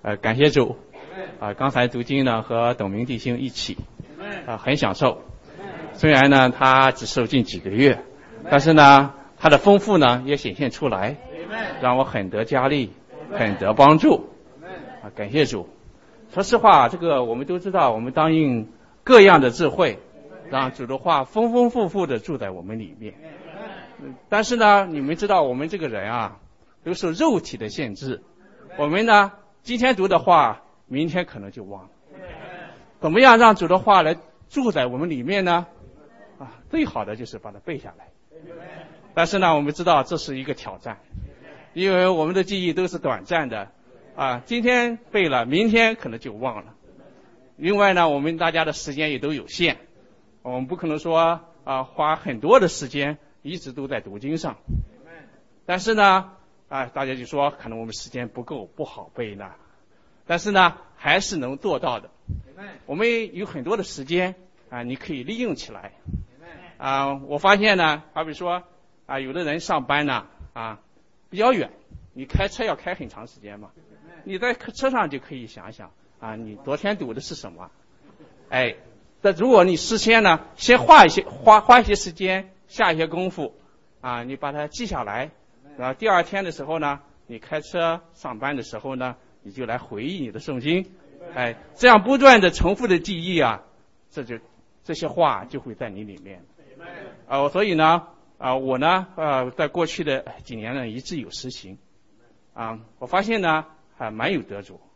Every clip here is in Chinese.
感谢主，刚才读经呢和董明弟兄一起，很享受。虽然呢他只受浸几个月，但是呢他的丰富呢也显现出来，让我很得加力，很得帮助。感谢主。说实话，这个我们都知道，我们当用各样的智慧，让主的话丰丰富富的住在我们里面。但是呢，你们知道我们这个人啊，都受肉体的限制。我们呢，今天读的话，明天可能就忘了。怎么样让主的话来住在我们里面呢？最好的就是把它背下来。但是呢，我们知道这是一个挑战，因为我们的记忆都是短暂的。今天背了，明天可能就忘了。另外呢，我们大家的时间也都有限，我们不可能说花很多的时间一直都在读经上。但是呢，大家就说可能我们时间不够，不好背呢。但是呢，还是能做到的。我们有很多的时间你可以利用起来。我发现呢，好比说有的人上班呢比较远，你开车要开很长时间嘛。你在车上就可以想想你昨天读的是什么。但如果你事先呢，先花一些时间，下一些功夫你把它记下来，然后第二天的时候呢，你开车上班的时候呢，你就来回忆你的圣经。这样不断的重复的记忆这些话就会在你里面。所以呢我呢在过去的几年呢一直有实行。我发现呢还蛮有得着。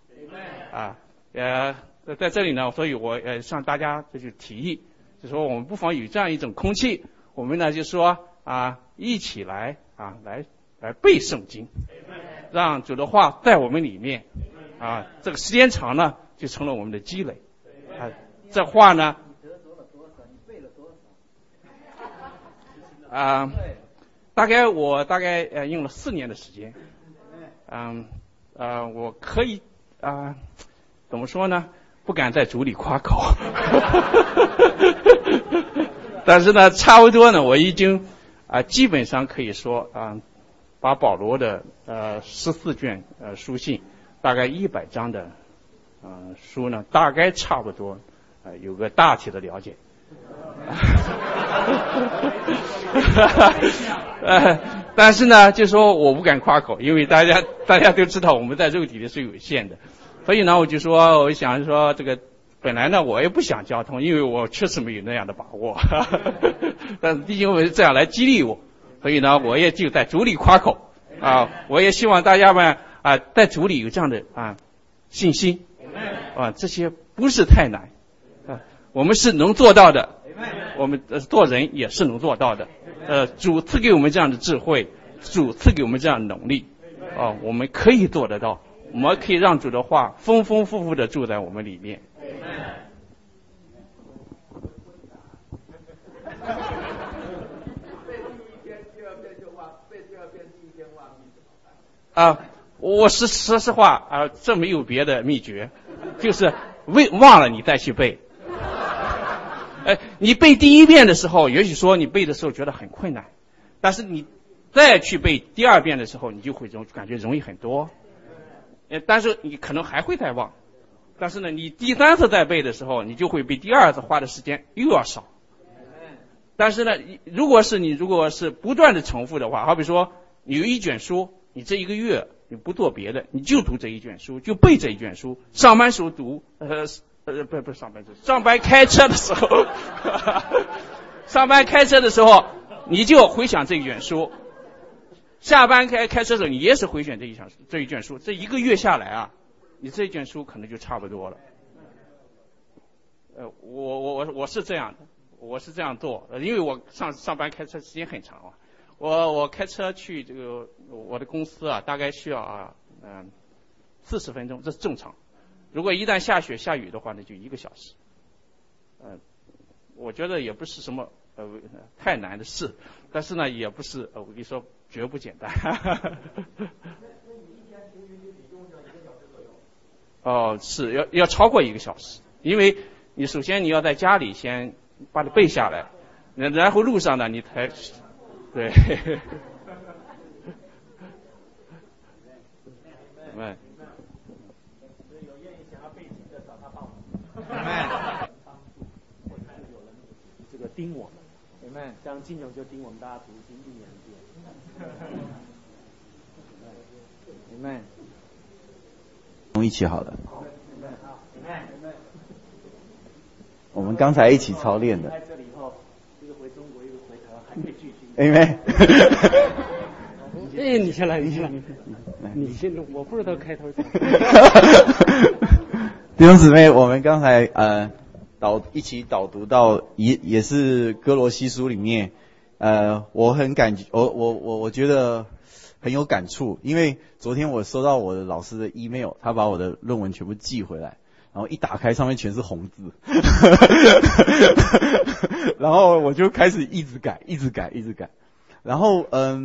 在这里呢，所以我向大家就是提议，就说我们不妨有这样一种空气，我们呢就说一起来来背圣经，让主的话在我们里面这个时间长呢就成了我们的积累。这话呢大概用了4年的时间。我可以怎么说呢，不敢在主里夸口但是呢差不多呢我已经基本上可以说把保罗的14卷书信，大概100章的书呢，大概差不多有个大体的了解。但是呢就说我不敢夸口，因为大家都知道我们在肉体里是有限的。所以呢我想说这个本来呢我也不想交通，因为我确实没有那样的把握但是弟兄们这样来激励我，所以呢我也就在主里夸口我也希望大家们在主里有这样的信心这些不是太难我们是能做到的，我们做人也是能做到的。主赐给我们这样的智慧，主赐给我们这样的能力我们可以做得到，我们可以让主的话丰丰富富的住在我们里面。我说实话这没有别的秘诀，就是忘了你再去背。你背第一遍的时候，也许说你背的时候觉得很困难，但是你再去背第2遍的时候，你就会感觉容易很多。但是你可能还会再忘，但是呢你第3次再背的时候，你就会比第2次花的时间又要少。但是呢如果是不断的重复的话，好比说你有一卷书，你这1个月你不做别的，你就读这一卷书，就背这一卷书，上班时候读不是上班，上班开车的时候上班开车的时候你就回想这一卷书，下班开车的时候你也是回选这一卷书，这1个月下来你这一卷书可能就差不多了。我是这样的，我是这样做，因为我上班开车时间很长我开车去这个我的公司大概需要40分钟，这是正常。如果一旦下雪下雨的话，那就1个小时。我觉得也不是什么太难的事，但是呢也不是我跟你说绝不简单是要超过1个小时，因为你首先你要在家里先把它背下来，然后路上呢你才对盯我们，这样金勇就盯我们大家读经1年，Amen。 一起好了，我们刚才一起操练的。 在这里以后，一个回中国，一个回台湾，还可以聚集。 Amen。 哎，你先来，你先，我不知道开头讲。 弟兄姊妹，我们刚才一起导读到也是哥罗西书里面，我很我觉得很有感触，因为昨天我收到我的老师的 email， 他把我的论文全部寄回来，然后一打开上面全是红字，然后我就开始一直改，然后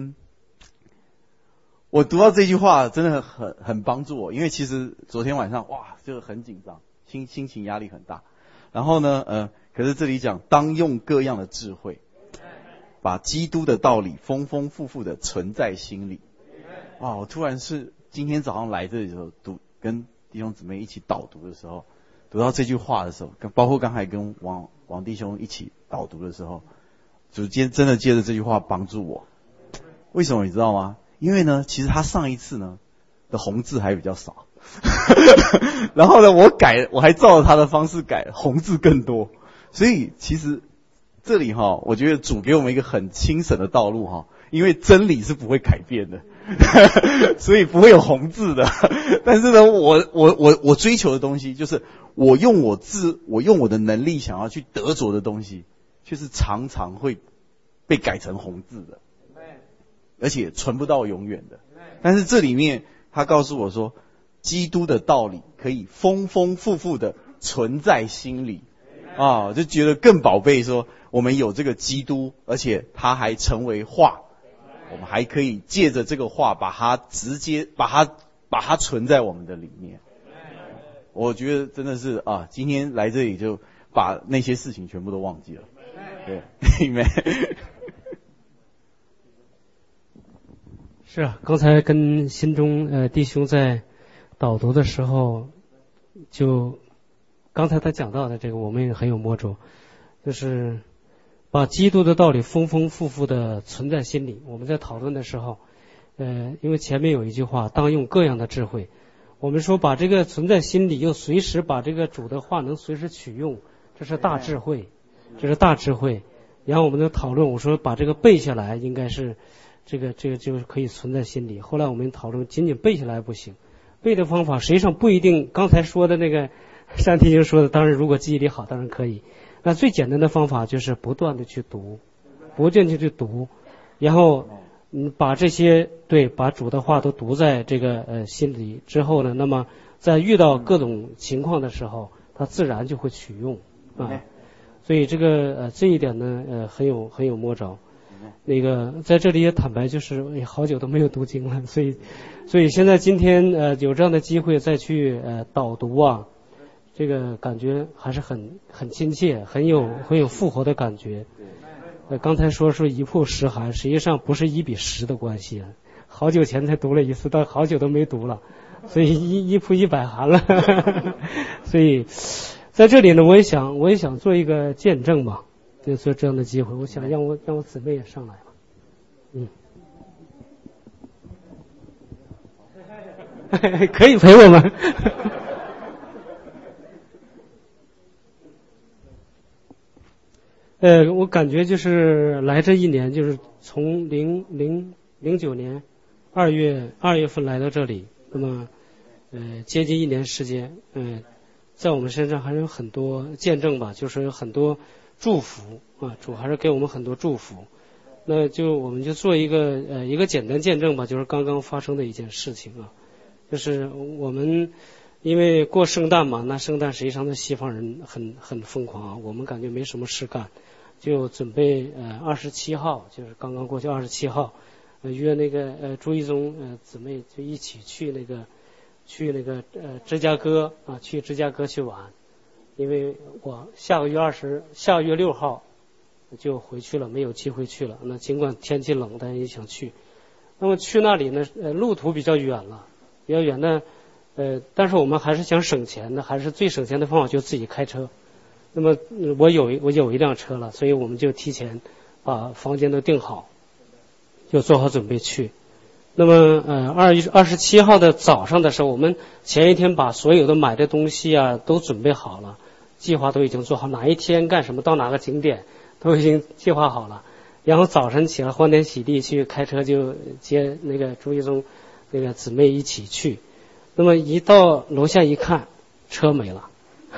我读到这句话真的很帮助我，因为其实昨天晚上就很紧张，心情压力很大。然后呢可是这里讲当用各样的智慧，把基督的道理丰丰富富的存在心里。我突然是今天早上来这里的时候跟弟兄姊妹一起导读的时候，读到这句话的时候，包括刚才跟王弟兄一起导读的时候，主真的借着这句话帮助我。为什么你知道吗？因为呢，其实他上一次呢的红字还比较少，然后呢我还照着他的方式改，红字更多。所以其实这里我觉得主给我们一个很清省的道路因为真理是不会改变的，所以不会有红字的。但是呢，我追求的东西就是我用我的能力想要去得着的东西，却是常常会被改成红字的，而且存不到永远的。但是这里面他告诉我说，基督的道理可以丰丰富富的存在心里就觉得更宝贝，说我们有这个基督，而且他还成为话，我们还可以借着这个话把它存在我们的里面。我觉得真的是今天来这里就把那些事情全部都忘记了。对，Amen。 是啊，刚才跟心中弟兄在导读的时候，就刚才他讲到的这个，我们也很有摸着，就是把基督的道理丰丰富富的存在心里。我们在讨论的时候，因为前面有一句话，当用各样的智慧，我们说把这个存在心里，又随时把这个主的话能随时取用，这是大智慧，然后我们就讨论，我说把这个背下来，应该是这个就可以存在心里。后来我们讨论，仅仅背下来不行，背的方法实际上不一定。刚才说的那个单弟兄说的，当然如果记忆力好，当然可以。那最简单的方法就是不断的去读，然后把这些把主的话都读在这个心里之后呢，那么在遇到各种情况的时候，他自然就会取用所以这个这一点呢很有摸着。那个在这里也坦白，就是好久都没有读经了，所以现在今天有这样的机会再去导读这个感觉还是很亲切，很有复活的感觉。刚才说一曝十寒，实际上不是1:10的关系，好久前才读了一次，但好久都没读了，所以一曝100寒了。所以在这里呢，我也想做一个见证吧，就做这样的机会，我想让我姊妹也上来吧。可以陪我们。我感觉就是来这一年，就是从09年2月份来到这里，那么接近1年时间，在我们身上还是有很多见证吧，就是有很多祝福主还是给我们很多祝福。那我们就做一个简单见证吧，就是刚刚发生的一件事情就是我们因为过圣诞嘛，那圣诞实际上的西方人很疯狂我们感觉没什么事干，就准备27号，就是刚刚过去27号，约那个朱一宗姊妹就一起去那个芝加哥去芝加哥去玩，因为我下个月6号就回去了，没有机会去了。那尽管天气冷，但也想去。那么去那里呢，路途比较远呢，但是我们还是想省钱的，还是最省钱的方法就自己开车。 那么我有一辆车了，所以我们就提前把房间都订好，就做好准备去。那么27号的早上的时候，我们前一天把所有的买的东西啊都准备好了，计划都已经做好，哪一天干什么，到哪个景点都已经计划好了。然后早晨起来欢天喜地去开车就接那个朱一中那个姊妹一起去。那么一到楼下一看，车没了。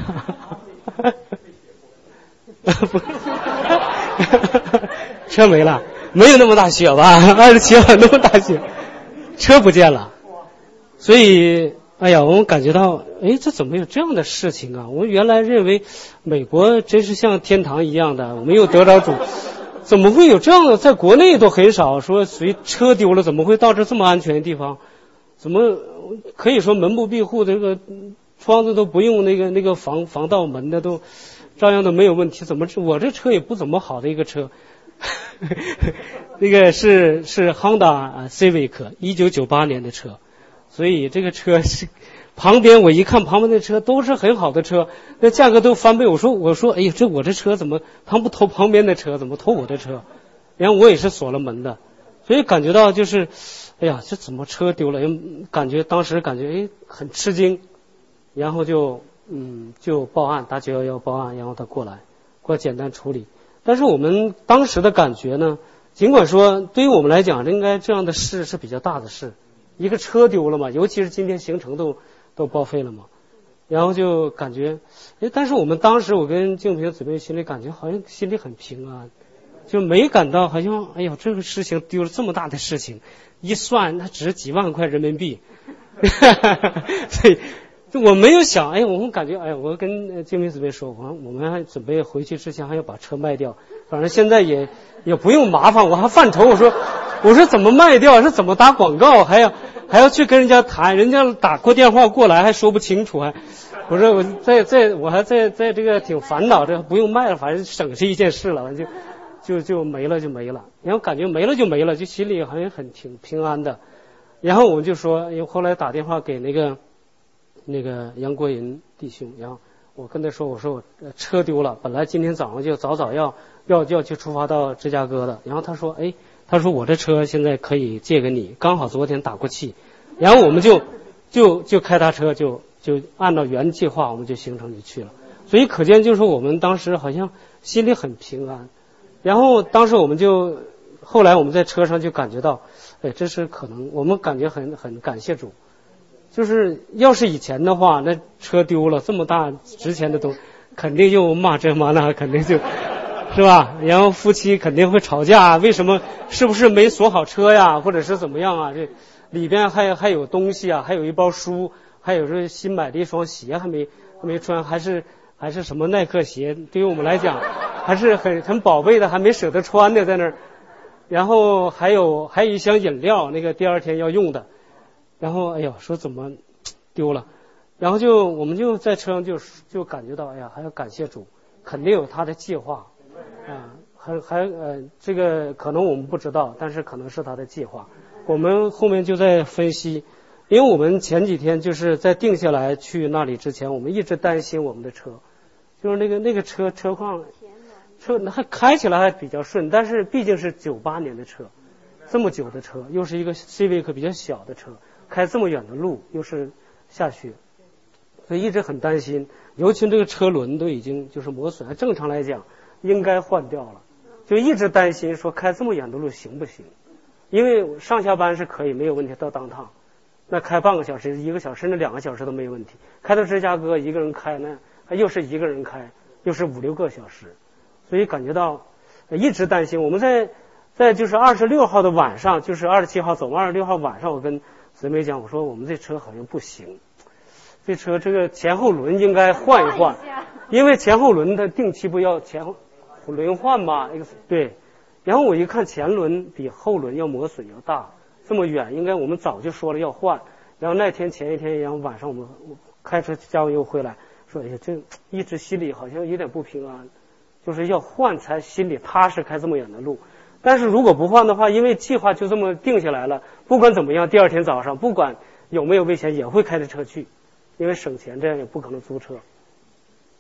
车没了，没有那么大雪吧？27号那么大雪，车不见了。所以哎呀，我们感觉到，这怎么有这样的事情啊？我们原来认为美国真是像天堂一样的，我们又得着主，怎么会有这样的？在国内都很少说谁车丢了，怎么会到这么安全的地方？怎么可以说门不闭户，这个窗子都不用那个防盗门的都照样都没有问题？怎么我这车也不怎么好的一个车？那个是 Honda Civic 1998年的车，所以这个车是旁边我一看旁边的车都是很好的车，那价格都翻倍。我说我这车怎么他不偷旁边的车，怎么偷我的车？然后我也是锁了门的，所以感觉到就是这怎么车丢了？当时感觉很吃惊，然后就报案，打911报案，然后他过来简单处理。但是我们当时的感觉呢，尽管说对于我们来讲应该这样的事是比较大的事，一个车丢了嘛，尤其是今天行程都报废了嘛，然后就感觉但是我们当时我跟静平姊妹心里感觉好像心里很平安，就没感到好像这个事情丢了这么大的事情，一算它只是几万块人民币所以我没有想我们感觉我跟静平姊妹说，我们还准备回去之前还要把车卖掉，反正现在也不用麻烦，我还犯愁，我说怎么卖掉，是怎么打广告，还要去跟人家谈，人家打过电话过来还说不清楚，我说我还在这个挺烦恼，这不用卖了，反正省是一件事了，就没了，然后感觉没了就没了，就心里好像挺平安的。然后我们就说，后来打电话给那个杨国银弟兄，然后我跟他说，我车丢了，本来今天早上就早要去出发到芝加哥的，然后他说我这车现在可以借给你，刚好昨天打过气，然后我们就开他车就按照原计划我们就行程就去了，所以可见就是我们当时好像心里很平安。然后当时后来我们在车上就感觉到，这是可能我们感觉很感谢主，就是要是以前的话，那车丢了这么大值钱的东西，肯定又骂这骂那，肯定就是吧？然后夫妻肯定会吵架，为什么是不是没锁好车呀，或者是怎么样啊？这里边还有东西啊，还有一包书，还有这新买的一双鞋还没穿，还是什么耐克鞋，对于我们来讲还是很宝贝的，还没舍得穿的在那儿。然后还有一箱饮料，那个第二天要用的。然后说怎么丢了？然后我们就在车上就感觉到还要感谢主，肯定有他的计划这个可能我们不知道，但是可能是他的计划。我们后面就在分析，因为我们前几天就是在定下来去那里之前，我们一直担心我们的车，就是那个车况还开起来还比较顺，但是毕竟是98年的车，这么久的车，又是一个 Civic 比较小的车，开这么远的路，又是下雪，所以一直很担心。尤其这个车轮都已经就是磨损，正常来讲应该换掉了，就一直担心说开这么远的路行不行？因为上下班是可以没有问题，到当趟那开半个小时、1个小时甚至2个小时都没有问题。开到芝加哥一个人开，那又是一个人开，又是5、6个小时，所以感觉到一直担心。我们在就是26号的晚上，就是27号走完26号晚上，我跟姊妹讲，我说我们这车好像不行，这车这个前后轮应该换一换，因为前后轮的定期不要前后轮换嘛，对。然后我一看前轮比后轮要磨损要大，这么远，应该我们早就说了要换。然后前一天，然后晚上我开车加完油回来，说这一直心里好像有点不平安，就是要换才心里踏实，开这么远的路。但是如果不换的话，因为计划就这么定下来了，不管怎么样，第二天早上不管有没有危险也会开着车去，因为省钱，这样也不可能租车。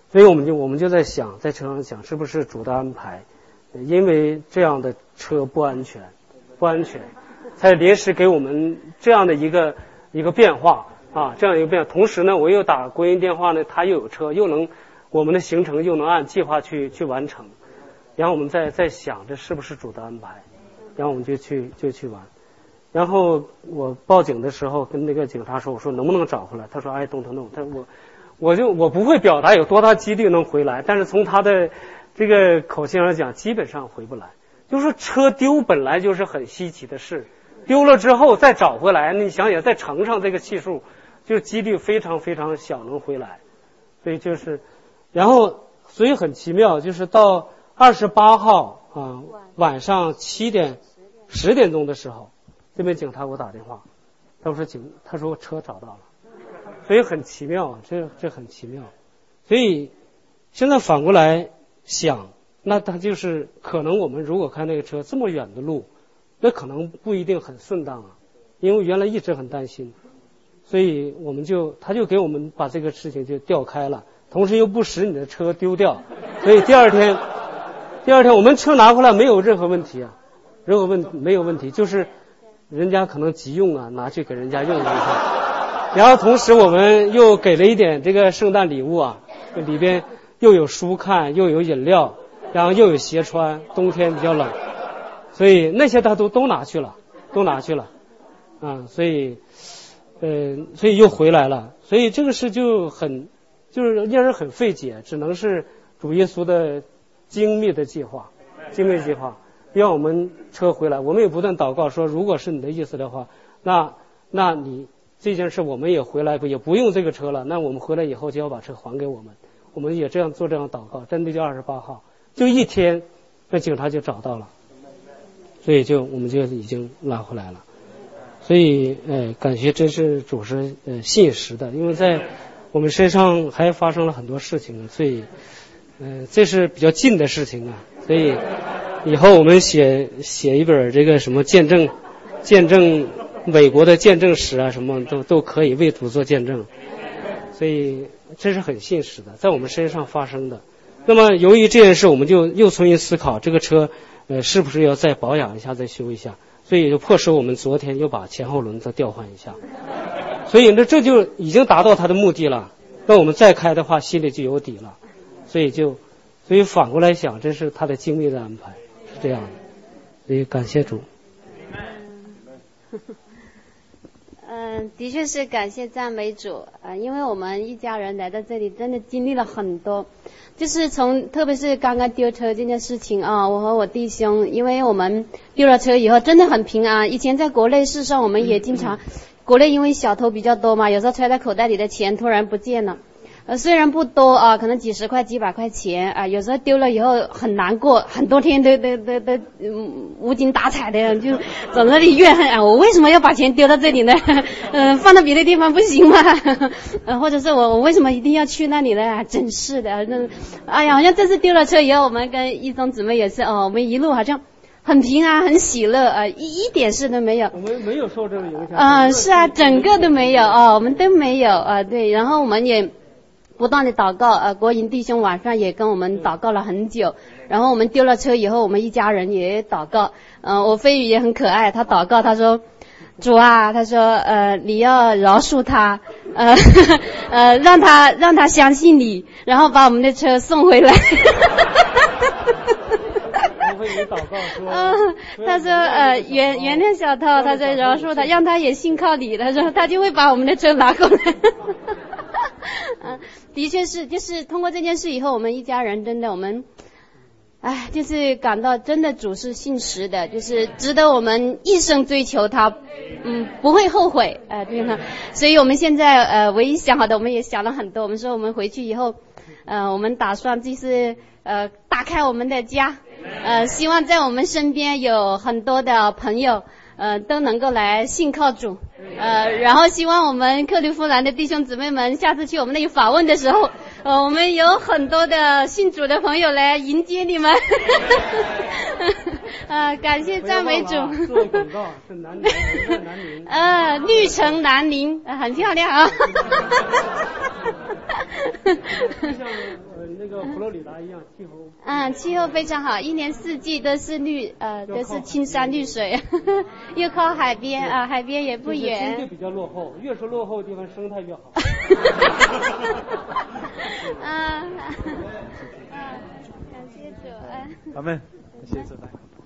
所以我们就在想，在车上想是不是主的安排，因为这样的车不安全，才临时给我们这样的一个变化啊，这样一个变化。同时呢，我又打国营电话呢，他又有车，又能我们的行程又能按计划去完成。然后我们在想这是不是主的安排，然后我们就去玩。然后我报警的时候跟那个警察说，我说能不能找回来？他说don't know。我不会表达有多大几率能回来，但是从他的这个口气上讲，基本上回不来。就是车丢本来就是很稀奇的事，丢了之后再找回来，你想想再乘上这个系数，就几率非常非常小能回来。所以然后所以很奇妙，就是到28号晚上10点钟的时候，这边警察给我打电话，他说车找到了，所以很奇妙，这很奇妙。所以现在反过来想，那他就是可能我们如果开那个车这么远的路，那可能不一定很顺当啊，因为原来一直很担心，所以他就给我们把这个事情就调开了，同时又不使你的车丢掉，所以第二天我们车拿回来没有任何问题啊，没有问题，就是人家可能急用啊，拿去给人家用一下。然后同时我们又给了一点这个圣诞礼物啊，里边又有书看，又有饮料，然后又有鞋穿，冬天比较冷，所以那些他都拿去了所以又回来了。所以这个事就是令人很费解，只能是主耶稣的精密计划，让我们车回来。我们也不断祷告说，如果是你的意思的话，那你这件事我们也回来也不用这个车了，那我们回来以后就要把车还给我们。我们也这样祷告，真的就28号就一天，那警察就找到了，所以我们就已经拉回来了。所以感谢真是主是信实的，因为在我们身上还发生了很多事情，所以这是比较近的事情啊。所以以后我们写一本这个什么见证美国的见证史啊，什么都可以为主做见证。所以这是很信实的，在我们身上发生的。那么由于这件事，我们就又重新思考这个车是不是要再保养一下，再修一下。所以就迫使我们昨天又把前后轮再调换一下。所以这就已经达到他的目的了。那我们再开的话，心里就有底了。所以反过来想，这是他的精密的安排，是这样的。所以感谢主。 的确是感谢赞美主因为我们一家人来到这里，真的经历了很多，就是特别是刚刚丢车这件事情我和我弟兄，因为我们丢了车以后真的很平安。以前在国内，事实上我们也经常，国内因为小偷比较多嘛，有时候揣在口袋里的钱突然不见了。虽然不多可能几十块几百块钱有时候丢了以后很难过，很多天都无精打采的，就走那里怨恨我为什么要把钱丢到这里呢？放到别的地方不行吗？或者是我为什么一定要去那里呢？真是的，好像这次丢了车以后，我们跟一中姊妹也是我们一路好像很平安很喜乐一点事都没有。 我们没有受这个影响是啊，整个都没有我们都没有对，然后我们也不断的祷告国营弟兄晚上也跟我们祷告了很久，然后我们丢了车以后，我们一家人也祷告我飞宇也很可爱，他祷告他说，主啊，他说你要饶恕他让他相信你，然后把我们的车送回来他说原谅小偷，他说饶恕他，让他也信靠你，他说他就会把我们的车拿过来的确是，就是通过这件事以后，我们一家人真的我们就是感到真的主是信实的，就是值得我们一生追求他不会后悔对吗？所以我们现在唯一想好的，我们也想了很多，我们说我们回去以后我们打算就是打开我们的家希望在我们身边有很多的朋友都能够来信靠主然后希望我们克利夫兰的弟兄姊妹们下次去我们那里访问的时候我们有很多的信主的朋友来迎接你们感谢赞美主做广告是南宁绿城南宁很漂亮就像那个佛罗里达一样，气候。 气候非常好，一年四季都是都是青山绿水，又靠海边海边也不远。 经济比较落后，越是落后的地方生态越好。 感谢主。 阿们，谢谢主。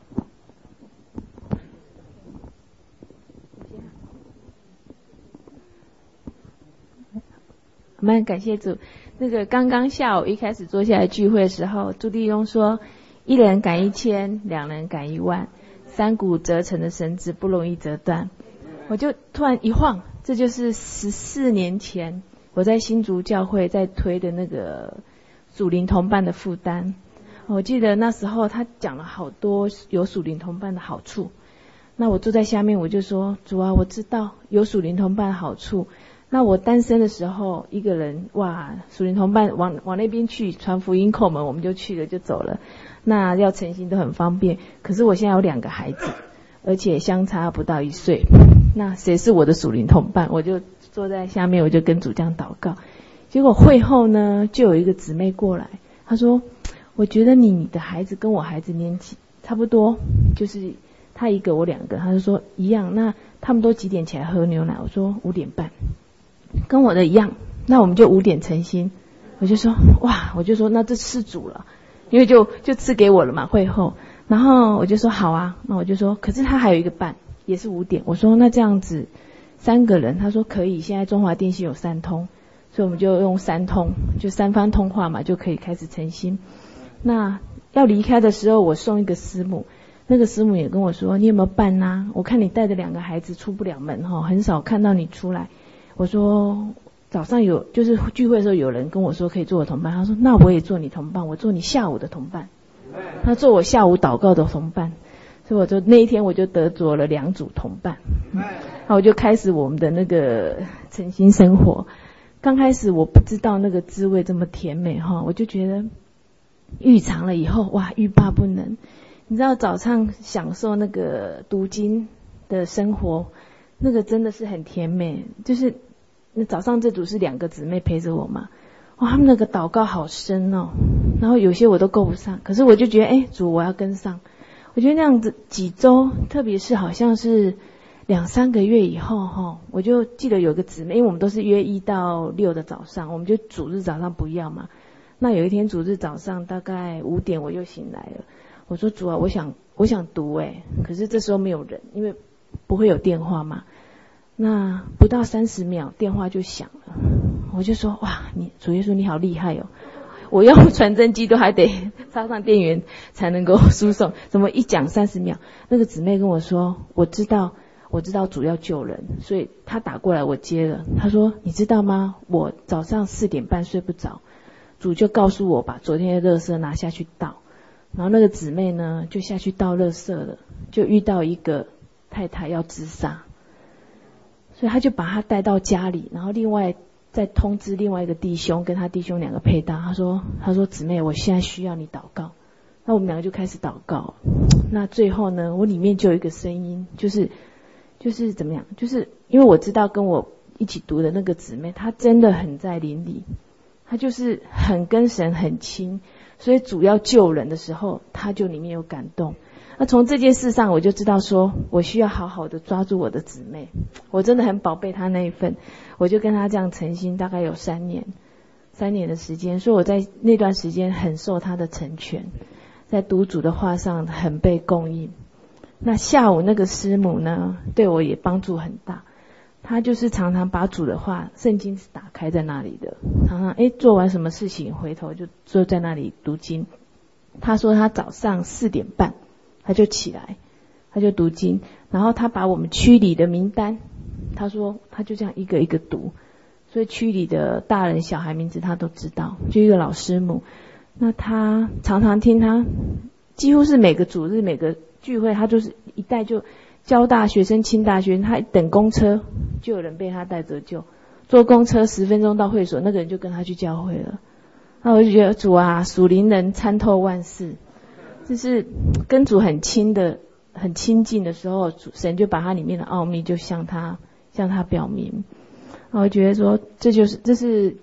我们感谢主。那个刚刚下午一开始坐下来聚会的时候，朱弟兄说，1人赶1000，2人赶10000，3股折成的绳子不容易折断。我就突然一晃，这就是14年前我在新竹教会在推的那个属灵同伴的负担。我记得那时候他讲了好多有属灵同伴的好处。那我坐在下面，我就说，主啊，我知道有属灵同伴的好处。那我单身的时候，一个人，哇，属灵同伴往那边去传福音叩门，我们就去了就走了。那要诚心都很方便。可是我现在有2个孩子，而且相差不到1岁。那谁是我的属灵同伴？我就坐在下面，我就跟主这样祷告。结果会后呢，就有一个姊妹过来，她说，我觉得你的孩子跟我孩子年纪差不多，就是他1个我2个，她就说一样。那他们都几点起来喝牛奶？我说5点半。跟我的一样，那我们就5点成心。我就说哇，我就说那这是主了，因为就赐给我了嘛，会后。然后我就说好啊，那我就说，可是他还有一个伴，也是5点。我说那这样子3个人，他说可以，现在中华电信有3通，所以我们就用3通，就3方通话嘛，就可以开始成心。那要离开的时候，我送一个师母，那个师母也跟我说，你有没有伴啊？我看你带着2个孩子出不了门很少看到你出来。我说早上就是聚会的时候有人跟我说可以做我同伴，他说那我也做你同伴，我做你下午的同伴，他做我下午祷告的同伴，所以我就那一天我就得着了2组同伴，然后我就开始我们的那个诚心生活。刚开始我不知道那个滋味这么甜美我就觉得遇长了以后哇，欲罢不能。你知道早上享受那个读经的生活，那个真的是很甜美。就是那早上这组是2个姊妹陪着我嘛，哇，他们那个祷告好深然后有些我都够不上，可是我就觉得主我要跟上。我觉得那样子几周，特别是好像是2-3个月以后我就记得有个姊妹，因为我们都是约1到6的早上，我们就主日早上不要嘛。那有一天主日早上大概5点我又醒来了，我说主啊，我想读可是这时候没有人，因为不会有电话嘛。那不到30秒电话就响了，我就说哇，主耶稣你好厉害我用传真机都还得插上电源才能够输送，怎么一讲30秒？那个姊妹跟我说，我知道主要救人，所以她打过来我接了。她说你知道吗？我早上4点半睡不着，主就告诉我把昨天的垃圾拿下去倒。然后那个姊妹呢就下去倒垃圾了，就遇到一个太太要自杀，所以他就把他带到家里，然后另外再通知另外一个弟兄，跟他弟兄2个配搭。他说姊妹，我现在需要你祷告。那我们2个就开始祷告。那最后呢，我里面就有一个声音，就是怎么样？就是因为我知道跟我一起读的那个姊妹，她真的很在灵里，她就是很跟神很亲，所以主要救人的时候，她就里面有感动。那从这件事上我就知道说，我需要好好的抓住我的姊妹，我真的很宝贝她那一份。我就跟她这样诚心大概有3年的时间，所以我在那段时间很受她的成全，在读主的话上很被供应。那下午那个师母呢，对我也帮助很大，她就是常常把主的话圣经是打开在那里的，常常做完什么事情回头就坐在那里读经。她说她早上4点半他就起来，他就读经，然后他把我们区里的名单，他说他就这样一个一个读，所以区里的大人小孩名字他都知道，就一个老师母。那他常常听他，几乎是每个主日每个聚会，他就是一带就交大学生、清大学生，他等公车就有人被他带着救，坐公车10分钟到会所，那个人就跟他去教会了。那我就觉得主啊，属灵人参透万事。就是跟主很亲近的时候，神就把他里面的奥秘就向他表明。我觉得说这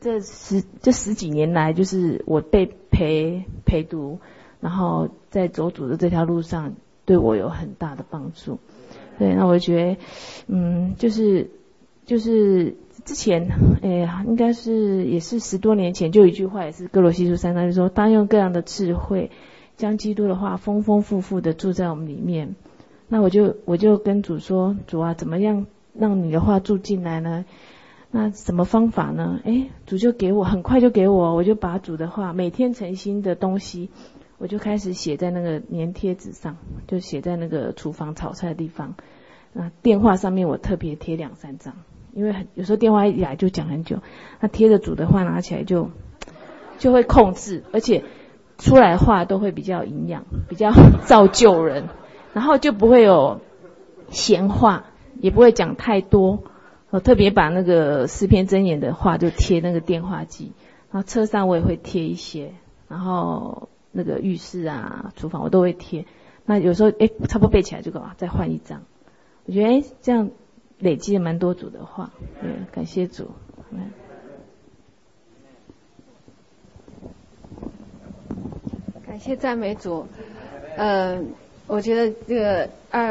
这十几年来，就是我被陪读，然后在走主的这条路上，对我有很大的帮助。对，那我觉得，就是之前，应该是也是10多年前，就有一句话，也是哥罗西书3章，就说当用各样的智慧，将基督的话丰丰富富的住在我们里面。那我就跟主说，主啊，怎么样让你的话住进来呢？那什么方法呢？主就给我，很快就给我就把主的话每天诚心的东西，我就开始写在那个粘贴纸上，就写在那个厨房炒菜的地方。那电话上面我特别贴2-3张，因为有时候电话一来就讲很久，那贴着主的话拿起来就会控制，而且出来话都会比较营养，比较造就人，然后就不会有闲话，也不会讲太多。我特别把那个诗篇箴言的话就贴那个电话机，然后车上我也会贴一些，然后那个浴室啊、厨房我都会贴。那有时候差不多背起来就再换一张。我觉得这样累积了蛮多主的话，感谢主。 感谢赞美主。我觉得这个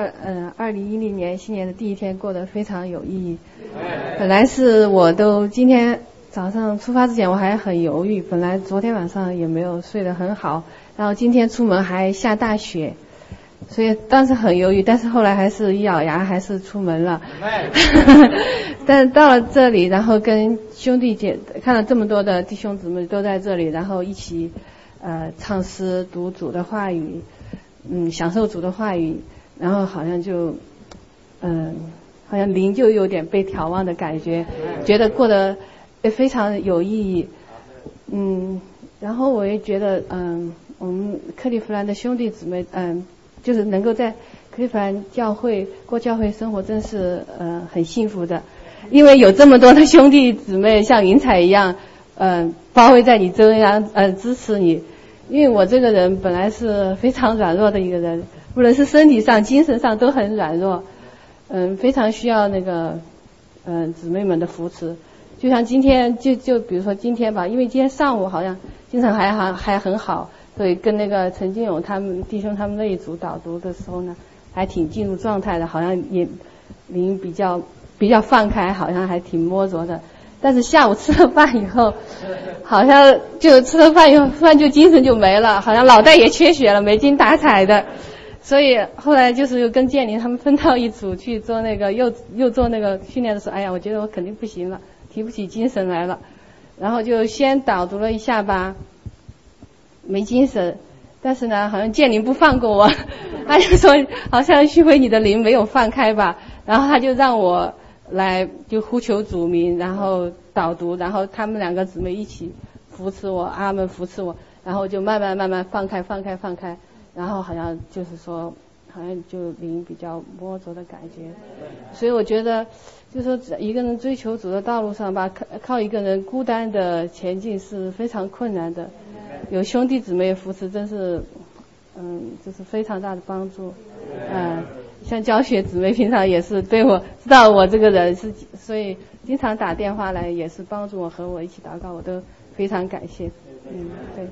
2010年新年的第一天过得非常有意义。本来是我都今天早上出发之前我还很犹豫，本来昨天晚上也没有睡得很好，然后今天出门还下大雪，所以当时很犹豫，但是后来还是一咬牙还是出门了。但到了这里，然后跟兄弟姐看到这么多的弟兄姊妹都在这里，然后一起唱诗读主的话语，享受主的话语，然后好像就好像灵就有点被调望的感觉，觉得过得非常有意义。然后我也觉得我们克利夫兰的兄弟姊妹就是能够在克利夫兰教会过教会生活，真是很幸福的，因为有这么多的兄弟姊妹像云彩一样包围在你周围支持你。因为我这个人本来是非常软弱的一个人，无论是身体上精神上都很软弱，非常需要那个姊妹们的扶持。就像今天就比如说今天吧，因为今天上午好像精神还很好，所以跟那个陈金勇他们弟兄他们那一组导读的时候呢，还挺进入状态的，好像也灵比较放开，好像还挺摸着的。但是下午吃了饭以后，好像就吃了饭以后突然就精神就没了，好像脑袋也缺血了，没精打采的。所以后来就是又跟建林他们分到一组去做那个又做那个训练的时候，我觉得我肯定不行了，提不起精神来了，然后就先导读了一下吧，没精神。但是呢好像建林不放过我，他就说好像旭辉你的灵没有放开吧，然后他就让我来就呼求主名，然后导读，然后他们2个姊妹一起扶持我，阿们扶持我，然后就慢慢放开，然后好像就是说好像就灵比较摸着的感觉。所以我觉得就是说一个人追求主的道路上吧，靠一个人孤单的前进是非常困难的，有兄弟姊妹扶持真是就是非常大的帮助。像教学姊妹平常也是对我知道我这个人是，所以经常打电话来也是帮助我和我一起祷告，我都非常感谢。对。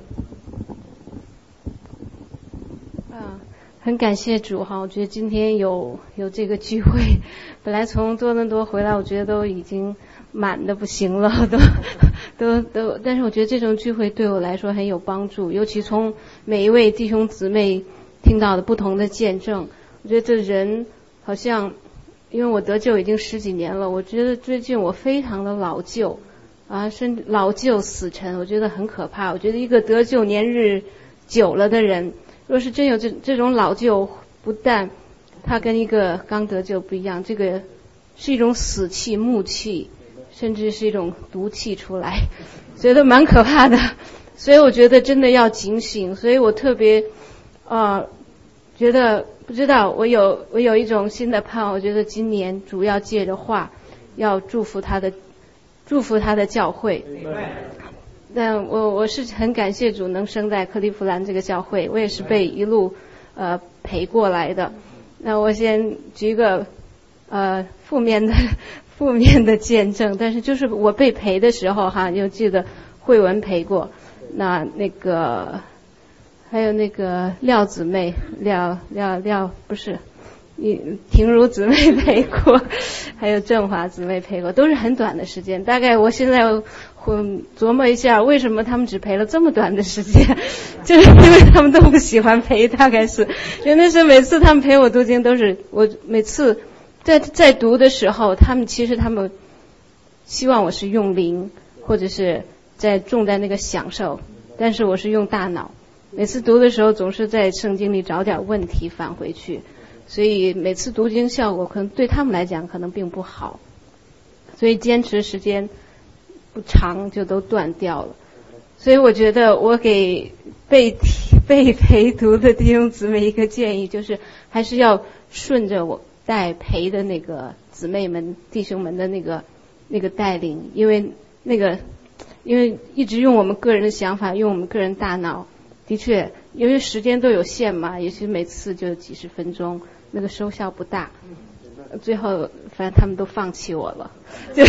很感谢主哈，我觉得今天有这个聚会，本来从多伦多回来，我觉得都已经满的不行了，都，但是我觉得这种聚会对我来说很有帮助，尤其从每一位弟兄姊妹听到的不同的见证。我觉得这人好像，因为我得救已经10几年了，我觉得最近我非常的老旧老旧死沉，我觉得很可怕。我觉得一个得救年日久了的人，若是真有这种老旧，不但他跟一个刚得救不一样，这个是一种死气、木气，甚至是一种毒气出来，觉得蛮可怕的。所以我觉得真的要警醒。所以我特别觉得不知道，我有一种新的盼望，我觉得今年主要借着话要祝福他的教会。但我是很感谢主能生在克利夫兰这个教会，我也是被一路陪过来的。那我先举一个负面负面的见证，但是就是我被陪的时候哈，就记得慧文陪过，那个还有那个廖姊妹，廖不是，婷如姊妹陪过，还有振华姊妹陪过，都是很短的时间。大概我现在琢磨一下，为什么他们只陪了这么短的时间，就是因为他们都不喜欢陪，大概是因为那时候每次他们陪我读经都是我每次在读的时候，他们希望我是用灵，或者是重在那个享受，但是我是用大脑。每次读的时候总是在圣经里找点问题返回去，所以每次读经效果可能对他们来讲可能并不好，所以坚持时间不长就都断掉了。所以我觉得我给被陪读的弟兄姊妹一个建议，就是还是要顺着我带陪的那个姊妹们弟兄们的那个带领，因为一直用我们个人的想法，用我们个人大脑，的确因为时间都有限嘛，也许每次就几十分钟，那个收效不大，最后反正他们都放弃我了，就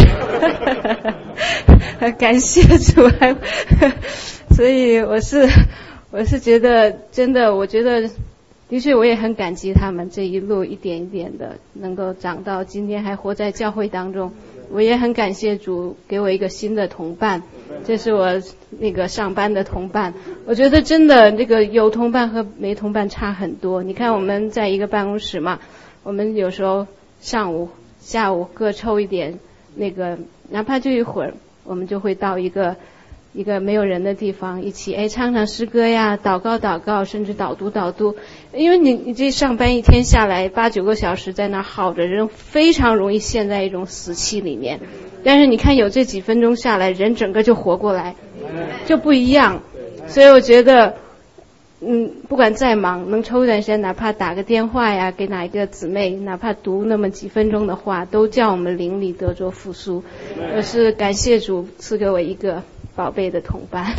感谢主，所以我是觉得真的，我觉得的确我也很感激他们这一路一点一点的能够长到今天还活在教会当中。我也很感谢主给我一个新的同伴，这是我那个上班的同伴。我觉得真的这个有同伴和没同伴差很多。你看我们在一个办公室嘛，我们有时候上午下午各抽一点，哪怕就一会儿，我们就会到一个没有人的地方，一起唱唱诗歌呀，祷告，甚至导读。因为你这上班一天下来8-9个小时在那儿耗着，人非常容易陷在一种死气里面。但是你看有这几分钟下来，人整个就活过来，就不一样。所以我觉得不管再忙，能抽一段时间，哪怕打个电话呀，给哪一个姊妹，哪怕读那么几分钟的话，都叫我们灵里得着复苏。我是感谢主赐给我一个宝贝的同伴。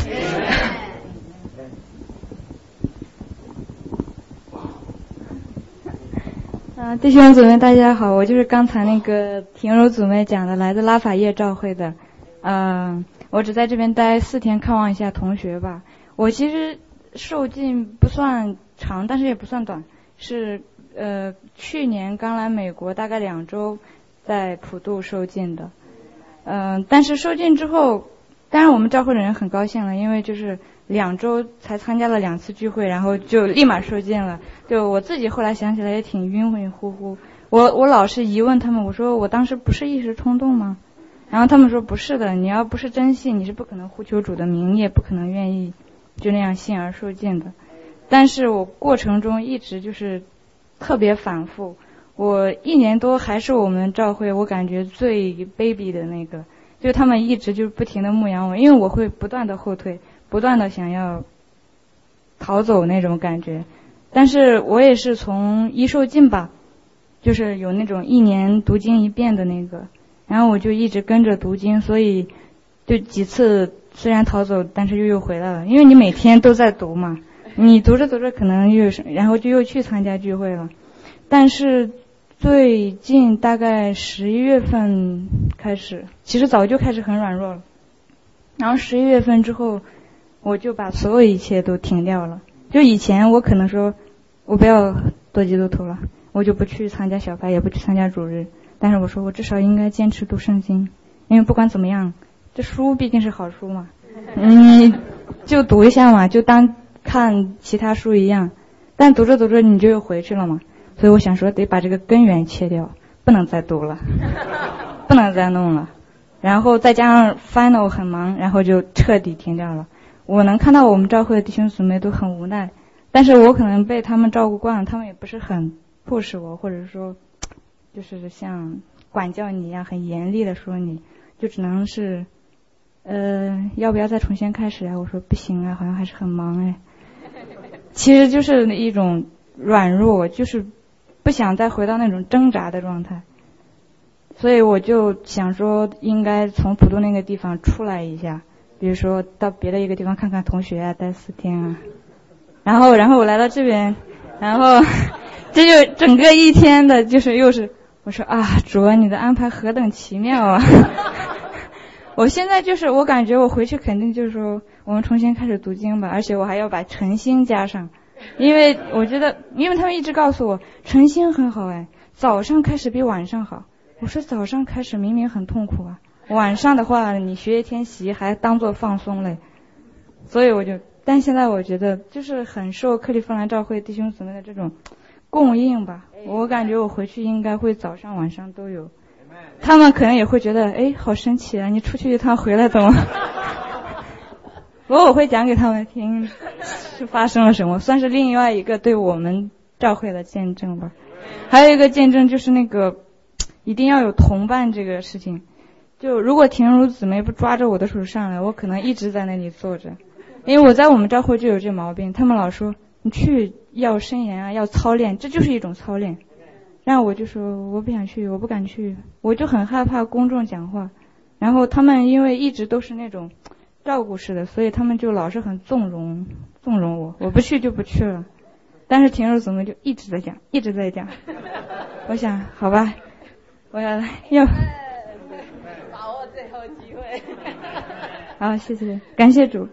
弟兄姊妹大家好，我就是刚才那个婷柔姊妹讲的，来自拉法叶教会的。我只在这边待4天，看望一下同学吧。我其实受浸不算长，但是也不算短，是去年刚来美国，大概2周在普渡受浸的。但是受浸之后，当然我们教会的人很高兴了，因为就是2周才参加了2次聚会，然后就立马受浸了。就我自己后来想起来也挺晕乎乎。我老是疑问他们，我说我当时不是一时冲动吗？然后他们说不是的，你要不是真信，你是不可能呼求主的名，你也不可能愿意就那样信而受浸的。但是我过程中一直就是特别反复，我1年多还是我们教会我感觉最卑鄙的那个，就他们一直就不停的牧养我，因为我会不断的后退，不断的想要逃走那种感觉。但是我也是从一受浸吧，就是有那种1年读经1遍的那个，然后我就一直跟着读经，所以就几次虽然逃走，但是又回来了，因为你每天都在读嘛，你读着可能然后就又去参加聚会了。但是最近大概11月份开始，其实早就开始很软弱了，然后11月份之后我就把所有一切都停掉了。就以前我可能说我不要做基督徒了，我就不去参加小白，也不去参加主日，但是我说我至少应该坚持读圣经，因为不管怎么样，这书毕竟是好书嘛，你就读一下嘛，就当看其他书一样，但读着你就又回去了嘛。所以我想说得把这个根源切掉，不能再读了，不能再弄了，然后再加上 final 很忙，然后就彻底停掉了。我能看到我们教会的弟兄姊妹都很无奈，但是我可能被他们照顾惯了，他们也不是很 push 我，或者说就是像管教你一样很严厉的说你，就只能是要不要再重新开始啊？我说不行啊，好像还是很忙哎。其实就是一种软弱，就是不想再回到那种挣扎的状态，所以我就想说应该从普渡那个地方出来一下，比如说到别的一个地方看看同学啊，待4天啊。然后我来到这边，然后这就整个1天的就是又是我说啊，主啊，你的安排何等奇妙啊！我现在就是我感觉我回去肯定就是说我们重新开始读经吧，而且我还要把晨星加上，因为我觉得，因为他们一直告诉我晨星很好哎，早上开始比晚上好。我说早上开始明明很痛苦啊，晚上的话你学业天习还当作放松嘞，所以但现在我觉得就是很受克利夫兰教会弟兄姊妹的这种供应吧，我感觉我回去应该会早上晚上都有。他们可能也会觉得，哎，好神奇啊！你出去一趟回来怎么？不过我会讲给他们听，是发生了什么，算是另外一个对我们教会的见证吧。还有一个见证就是那个，一定要有同伴这个事情。就如果婷如姊妹不抓着我的手上来，我可能一直在那里坐着，因为我在我们教会就有这毛病，他们老说你去要申言啊，要操练，这就是一种操练。然后我就说我不想去，我不敢去，我就很害怕公众讲话。然后他们因为一直都是那种照顾式的，所以他们就老是很纵容我，我不去就不去了。但是婷如姊妹就一直在讲，一直在讲。我想好吧，我要把握最后机会。 好，谢谢，感谢主。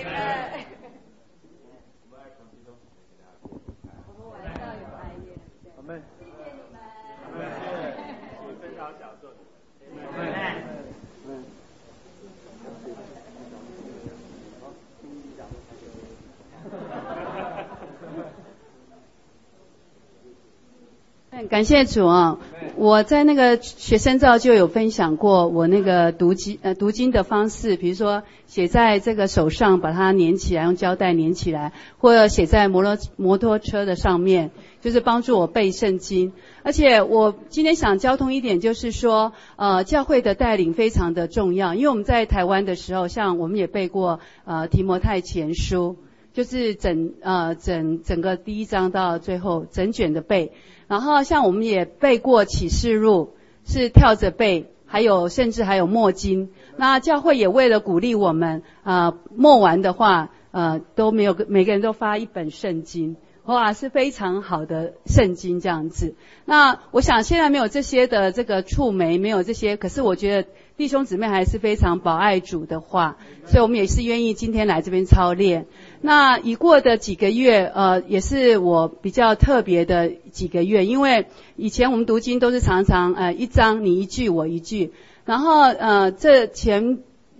感谢主啊！我在那个学生照就有分享过我那个读经的方式，比如说写在这个手上，把它粘起来，用胶带粘起来，或者写在摩托车的上面，就是帮助我背圣经。而且我今天想交通一点，就是说教会的带领非常的重要，因为我们在台湾的时候，像我们也背过提摩太前书，就是整个第一章到最后整卷的背。然后像我们也背过启示录，是跳着背，甚至还有默经。那教会也为了鼓励我们，默完的话，都没有每个人都发一本圣经，哇，是非常好的圣经这样子。那我想现在没有这些的这个触媒，没有这些，可是我觉得弟兄姊妹还是非常宝爱主的话，所以我们也是愿意今天来这边操练。那已过的几个月，也是我比较特别的几个月，因为以前我们读经都是常常一章你一句我一句，然后这前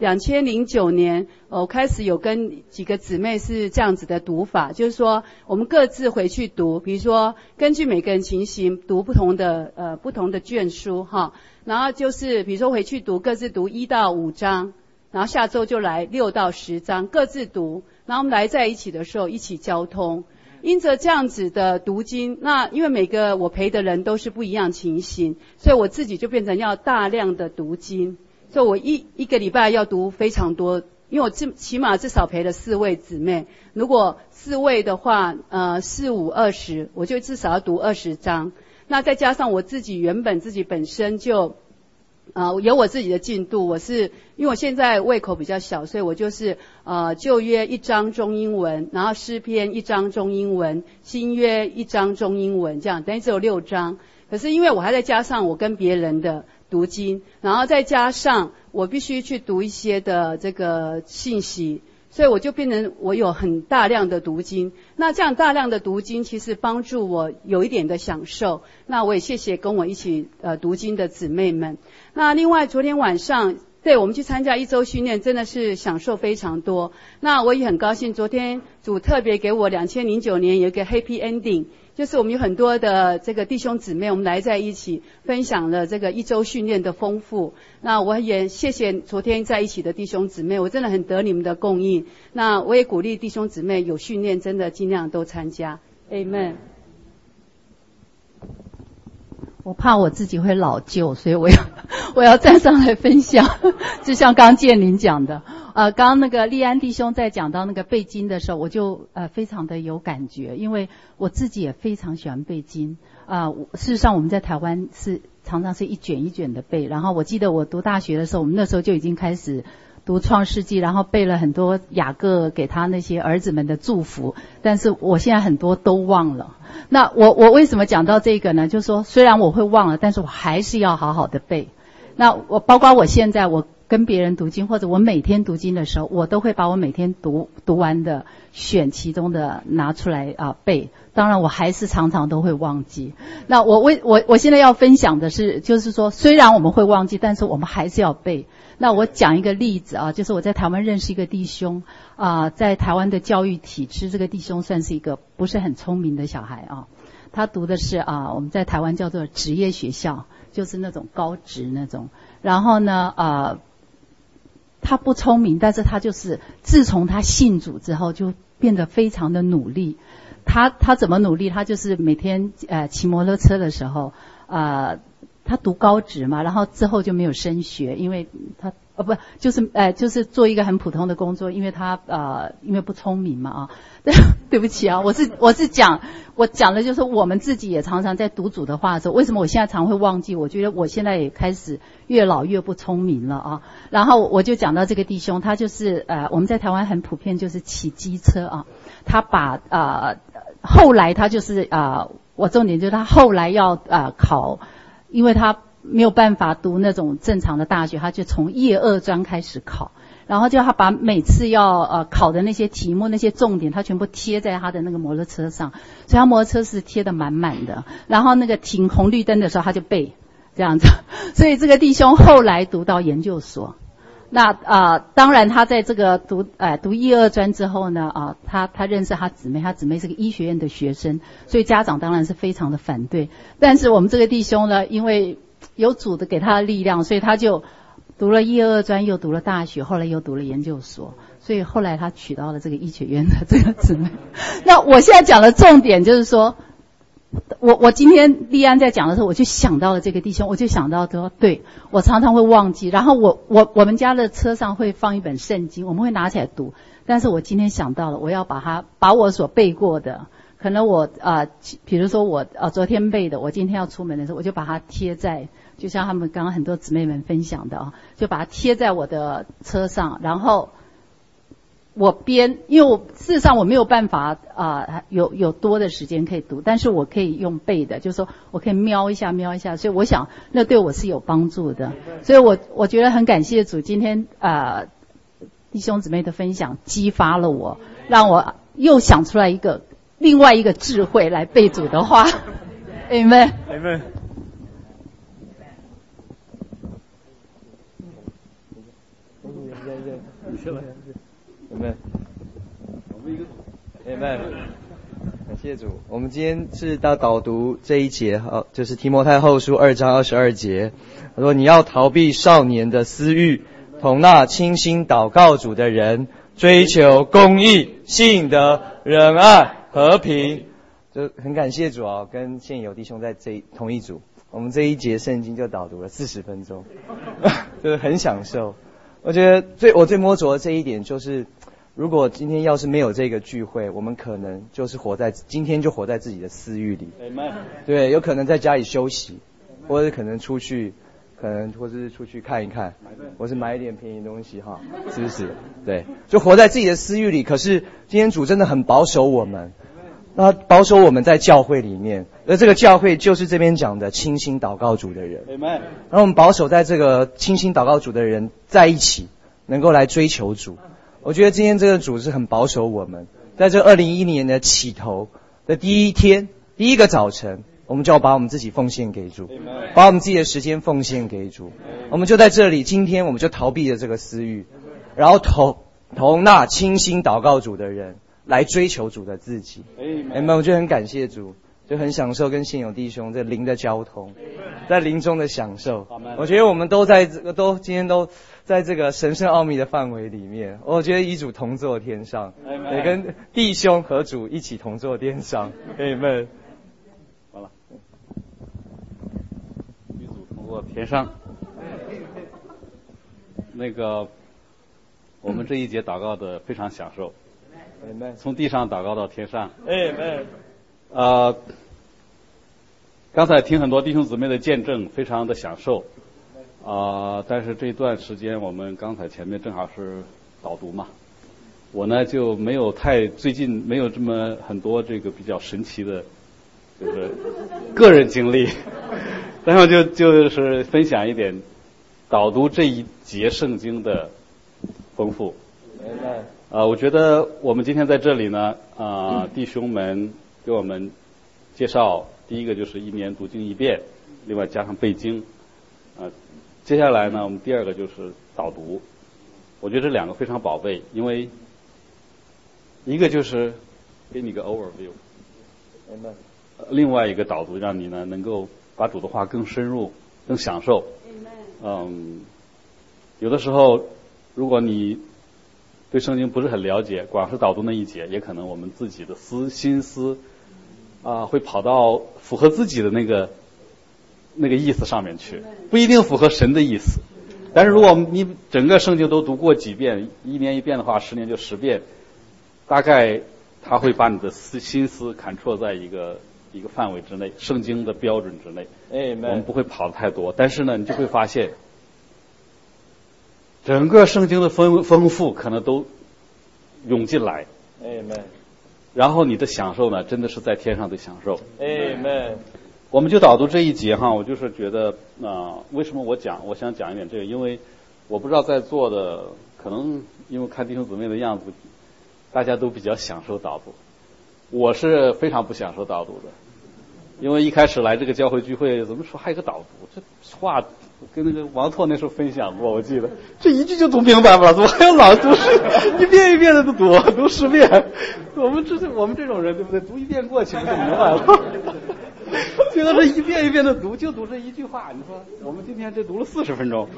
2009年，我开始有跟几个姊妹是这样子的读法，就是说我们各自回去读，比如说根据每个人情形读不同的卷书哈，然后就是比如说回去读各自读1到5章，然后下周就来6到10章各自读，然后我们来在一起的时候一起交通。因着这样子的读经，那因为每个我陪的人都是不一样情形，所以我自己就变成要大量的读经，所以我一个礼拜要读非常多，因为我起码至少陪了4位姊妹，如果4位的话4、5、20，我就至少要读20章，那再加上我自己本身就有我自己的进度，因为我现在胃口比较小，所以我就是旧约1章中英文，然后诗篇1章中英文，新约1章中英文，这样等于只有6章。可是因为我还在加上我跟别人的读经，然后再加上我必须去读一些的这个信息，所以我就变成我有很大量的读经。那这样大量的读经其实帮助我有一点的享受，那我也谢谢跟我一起读经的姊妹们。那另外昨天晚上对我们去参加1周训练，真的是享受非常多。那我也很高兴，昨天主特别给我2009年有一个 happy ending， 就是我们有很多的这个弟兄姊妹，我们来在一起分享了这个1周训练的丰富。那我也谢谢昨天在一起的弟兄姊妹，我真的很得你们的供应。那我也鼓励弟兄姊妹有训练真的尽量都参加。 Amen。我怕我自己会老旧，所以我要站上来分享。就像刚建林讲的，刚刚那个立安弟兄在讲到那个背经的时候，我就非常的有感觉，因为我自己也非常喜欢背经。事实上我们在台湾是常常是一卷一卷的背，然后我记得我读大学的时候，我们那时候就已经开始读创世纪，然后背了很多雅各给他那些儿子们的祝福，但是我现在很多都忘了。那我为什么讲到这个呢？就是说虽然我会忘了，但是我还是要好好的背。那我包括我现在我跟别人读经，或者我每天读经的时候，我都会把我每天读完的选其中的拿出来背。当然我还是常常都会忘记。那我现在要分享的是，就是说虽然我们会忘记，但是我们还是要背。那我讲一个例子就是我在台湾认识一个弟兄在台湾的教育体制，这个弟兄算是一个不是很聪明的小孩他读的是我们在台湾叫做职业学校，就是那种高职那种。然后呢他不聪明，但是他就是自从他信主之后就变得非常的努力。他怎么努力？他就是每天骑摩托车的时候他读高职嘛，然后之后就没有升学，因为他就是做一个很普通的工作，因为他因为不聪明嘛对不起我讲的就是我们自己也常常在读主的话的时候，为什么我现在常会忘记？我觉得我现在也开始越老越不聪明了然后我就讲到这个弟兄，他就是我们在台湾很普遍就是骑机车他把后来他就是我重点就是他后来要考，因为他没有办法读那种正常的大学，他就从业二专开始考，然后就他把每次要考的那些题目那些重点他全部贴在他的那个摩托车上，所以他摩托车是贴得满满的，然后那个停红绿灯的时候他就背这样子。所以这个弟兄后来读到研究所。那当然他在这个读业二专之后呢他认识他姊妹是个医学院的学生，所以家长当然是非常的反对。但是我们这个弟兄呢，因为有主的给他的力量，所以他就读了业二专，又读了大学，后来又读了研究所，所以后来他娶到了这个医学院的这个姊妹。那我现在讲的重点就是说，我今天立安在讲的时候，我就想到了这个弟兄，我就想到说，对，我常常会忘记，然后我们家的车上会放一本圣经，我们会拿起来读，但是我今天想到了，我要把我所背过的，可能我比如说我昨天背的，我今天要出门的时候，我就把它贴在，就像他们刚刚很多姊妹们分享的就把它贴在我的车上，然后因为事实上我没有办法有多的时间可以读，但是我可以用背的，就是说我可以瞄一下，所以我想那对我是有帮助的。所以我觉得很感谢主，今天弟兄姊妹的分享激发了我，让我又想出来另外一个智慧来背主的话。Amen。 Amen， 感谢主。我们今天是导读这一节，就是提摩太后书2章22节。他说：“你要逃避少年的私欲，同那清心祷告主的人，追求公义、信德、仁爱、和平。”就很感谢主跟现有弟兄在同一组，我们这一节圣经就导读了40分钟，就是很享受。我觉得我最摸着的这一点就是，如果今天要是没有这个聚会，我们可能就是今天就活在自己的私欲里。对，有可能在家里休息，或者可能出去，或是出去看一看，或是买一点便宜的东西是不是？对，就活在自己的私欲里。可是今天主真的很保守我们，那保守我们在教会里面，而这个教会就是这边讲的清心祷告主的人。然后我们保守在这个清心祷告主的人在一起，能够来追求主。我觉得今天这个主是很保守我们，在这2010年的起头的第一天，第一个早晨，我们就要把我们自己奉献给主，把我们自己的时间奉献给主。我们就在这里，今天我们就逃避了这个私欲，然后同那清心祷告主的人来追求主的自己。我觉得很感谢主，就很享受跟现有弟兄这灵的交通，在灵中的享受。我觉得我们今天都在这个神圣奥秘的范围里面，我觉得与主同坐天上，也跟弟兄和主一起同坐天上。Amen。 完了，与主同坐天上。我们这一节祷告的非常享受，从地上祷告到天上。刚才听很多弟兄姊妹的见证，非常的享受。 但是这段时间我们刚才前面正好是导读嘛，我呢就没有最近没有这么很多这个比较神奇的，就是个人经历，然后就是分享一点导读这一节圣经的丰富。我觉得我们今天在这里呢，弟兄们给我们介绍，第一个就是一年读经一遍，另外加上背经。接下来呢，我们第二个就是导读。我觉得这两个非常宝贝，因为一个就是给你个 overview， 另外一个导读让你呢能够把主的话更深入、更享受。有的时候如果你对圣经不是很了解，光是导读那一节，也可能我们自己的心思会跑到符合自己的那个意思上面去，不一定符合神的意思。但是如果你整个圣经都读过几遍，一年一遍的话，10年就10遍，大概他会把你的心思control在一个范围之内，圣经的标准之内。我们不会跑得太多，但是呢，你就会发现整个圣经的丰富可能都涌进来。然后你的享受呢，真的是在天上的享受。我们就导读这一节哈，我就是觉得为什么我想讲一点这个，因为我不知道在座的可能因为看弟兄姊妹的样子，大家都比较享受导读，我是非常不享受导读的，因为一开始来这个教会聚会，怎么说还有个导读，这话跟那个王拓那时候分享过，我记得这一句就读明白了，怎么还要老读一遍一遍的读10遍？我们这种人对不对？读一遍过去不就明白了？结果这一遍一遍的读，就读这一句话，你说我们今天这读了40分钟，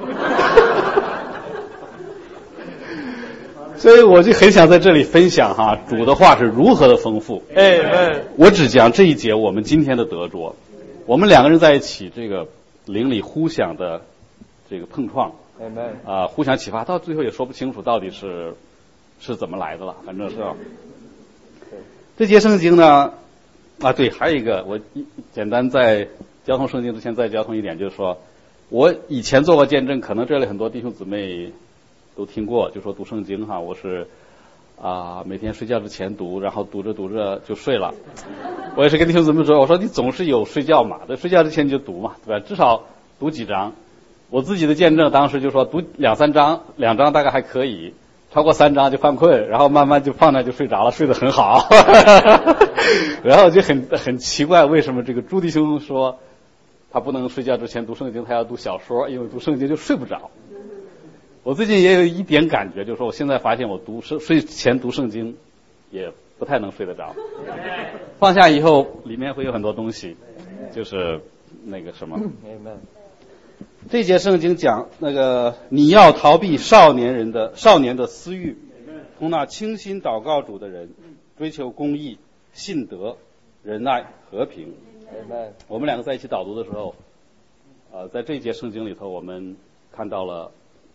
所以我就很想在这里分享哈，主的话是如何的丰富。我只讲这一节我们今天的得着，我们两个人在一起，这个灵里互相的这个碰撞，互相启发，到最后也说不清楚到底是怎么来的了，反正是这节圣经呢。对，还有一个，我简单在交通圣经之前再交通一点，就是说我以前做过见证，可能这里很多弟兄姊妹都听过，就说读圣经哈，我是每天睡觉之前读，然后读着读着就睡了。我也是跟弟兄姊妹说，我说你总是有睡觉嘛，在睡觉之前就读嘛，对吧？至少读几章。我自己的见证当时就说读2-3章，2章大概还可以。超过3章就犯困，然后慢慢就放那就睡着了，睡得很好。然后就很奇怪，为什么这个朱弟兄说他不能睡觉之前读圣经，他要读小说，因为读圣经就睡不着。我最近也有一点感觉，就是说我现在发现我睡前读圣经也不太能睡得着。放下以后里面会有很多东西，就是那个什么。这节圣经讲那个你要逃避少年的私欲，同那倾心祷告主的人，追求公义、信德、仁爱、和平。我们两个在一起导读的时候，在这一节圣经里头，我们看到了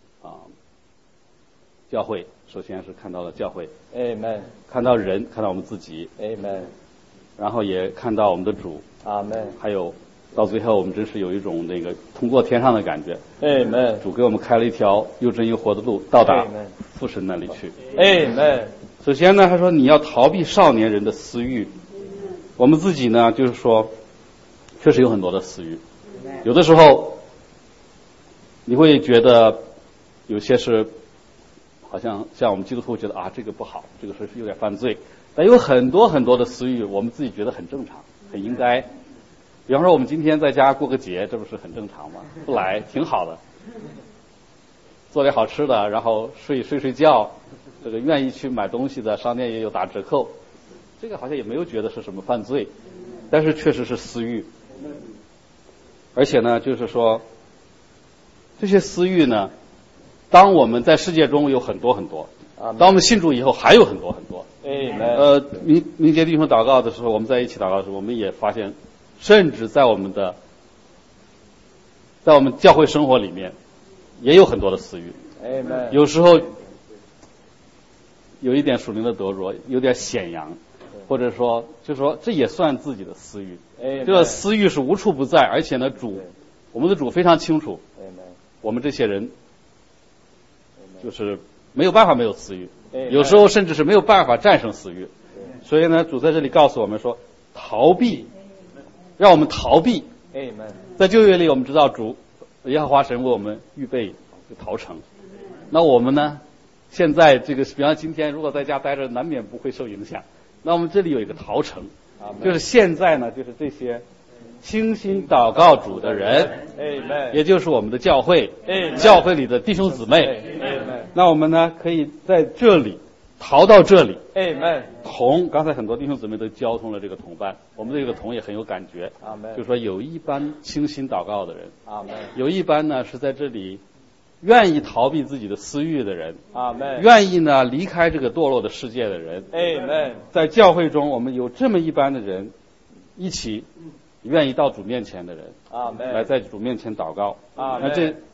教会，首先是看到了教会，看到人，看到我们自己，然后也看到我们的主，还有。到最后，我们真是有一种那个通过天上的感觉。主给我们开了一条又真又活的路，到达父神那里去。首先呢，他说你要逃避少年人的私欲。我们自己呢，就是说，确实有很多的私欲。有的时候，你会觉得有些是好像我们基督徒觉得这个不好，这个是有点犯罪。但有很多很多的私欲，我们自己觉得很正常，很应该。比方说我们今天在家过个节，这不是很正常吗？不来挺好的，做点好吃的，然后睡觉，这个愿意去买东西的商店也有打折扣，这个好像也没有觉得是什么犯罪，但是确实是私欲。而且呢，就是说这些私欲呢，当我们在世界中有很多很多，当我们信主以后还有很多很多。明杰弟兄祷告的时候，我们在一起祷告的时候，我们也发现甚至在我们教会生活里面也有很多的私欲。有时候有一点属灵的得着，有点显扬，或者说就说这也算自己的私欲。这个私欲是无处不在，而且呢我们的主非常清楚， 我们这些人就是没有办法没有私欲，有时候甚至是没有办法战胜私欲。所以呢，主在这里告诉我们说，逃避，让我们逃避。在旧约里，我们知道主耶和华神为我们预备逃城。那我们呢，现在这个，比方今天如果在家待着，难免不会受影响。那我们这里有一个逃城，就是现在呢，就是这些倾心祷告主的人，也就是我们的教会，教会里的弟兄姊妹。那我们呢，可以在这里逃到这里。同刚才很多弟兄姊妹都交通了这个同伴，我们这个同也很有感觉。就是说有一班倾心祷告的人，有一班呢是在这里愿意逃避自己的私欲的人，愿意呢离开这个堕落的世界的人。在教会中，我们有这么一班的人，一起愿意到主面前的人，来在主面前祷告。那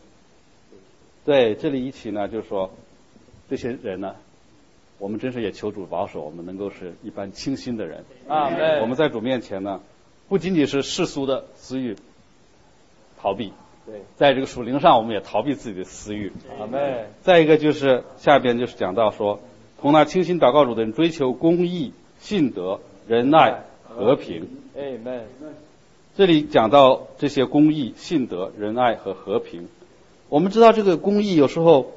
这里一起呢，就是说这些人呢，我们真是也求主保守，我们能够是一般清心的人。我们在主面前呢，不仅仅是世俗的私欲逃避，在这个属灵上我们也逃避自己的私欲。再一个就是下边就是讲到说，同那清心祷告主的人追求公义、信德、仁爱、和平。这里讲到这些公义、信德、仁爱和和平。我们知道这个公义有时候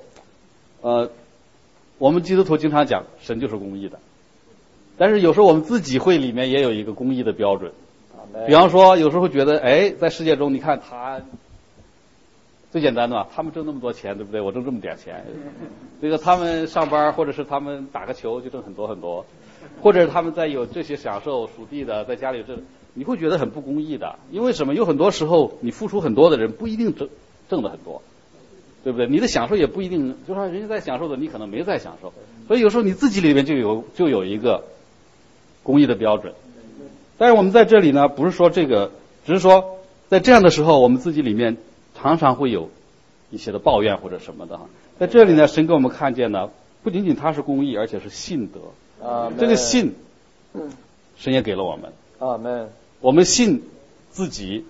我们基督徒经常讲神就是公义的，但是有时候我们自己会里面也有一个公义的标准。比方说有时候会觉得，在世界中你看他最简单的嘛，他们挣那么多钱，对不对？我挣这么点钱，这个他们上班或者是他们打个球就挣很多很多，或者他们在有这些享受属地的，在家里你会觉得很不公义的。因为什么？有很多时候你付出很多的人不一定挣得很多，对不对？你的享受也不一定，就说人家在享受的，你可能没在享受。所以有时候你自己里面就有一个公义的标准。但是我们在这里呢，不是说这个，只是说在这样的时候，我们自己里面常常会有一些的抱怨或者什么的。在这里呢，神给我们看见呢，不仅仅他是公义，而且是信德。这个信，神也给了我们。我们信自己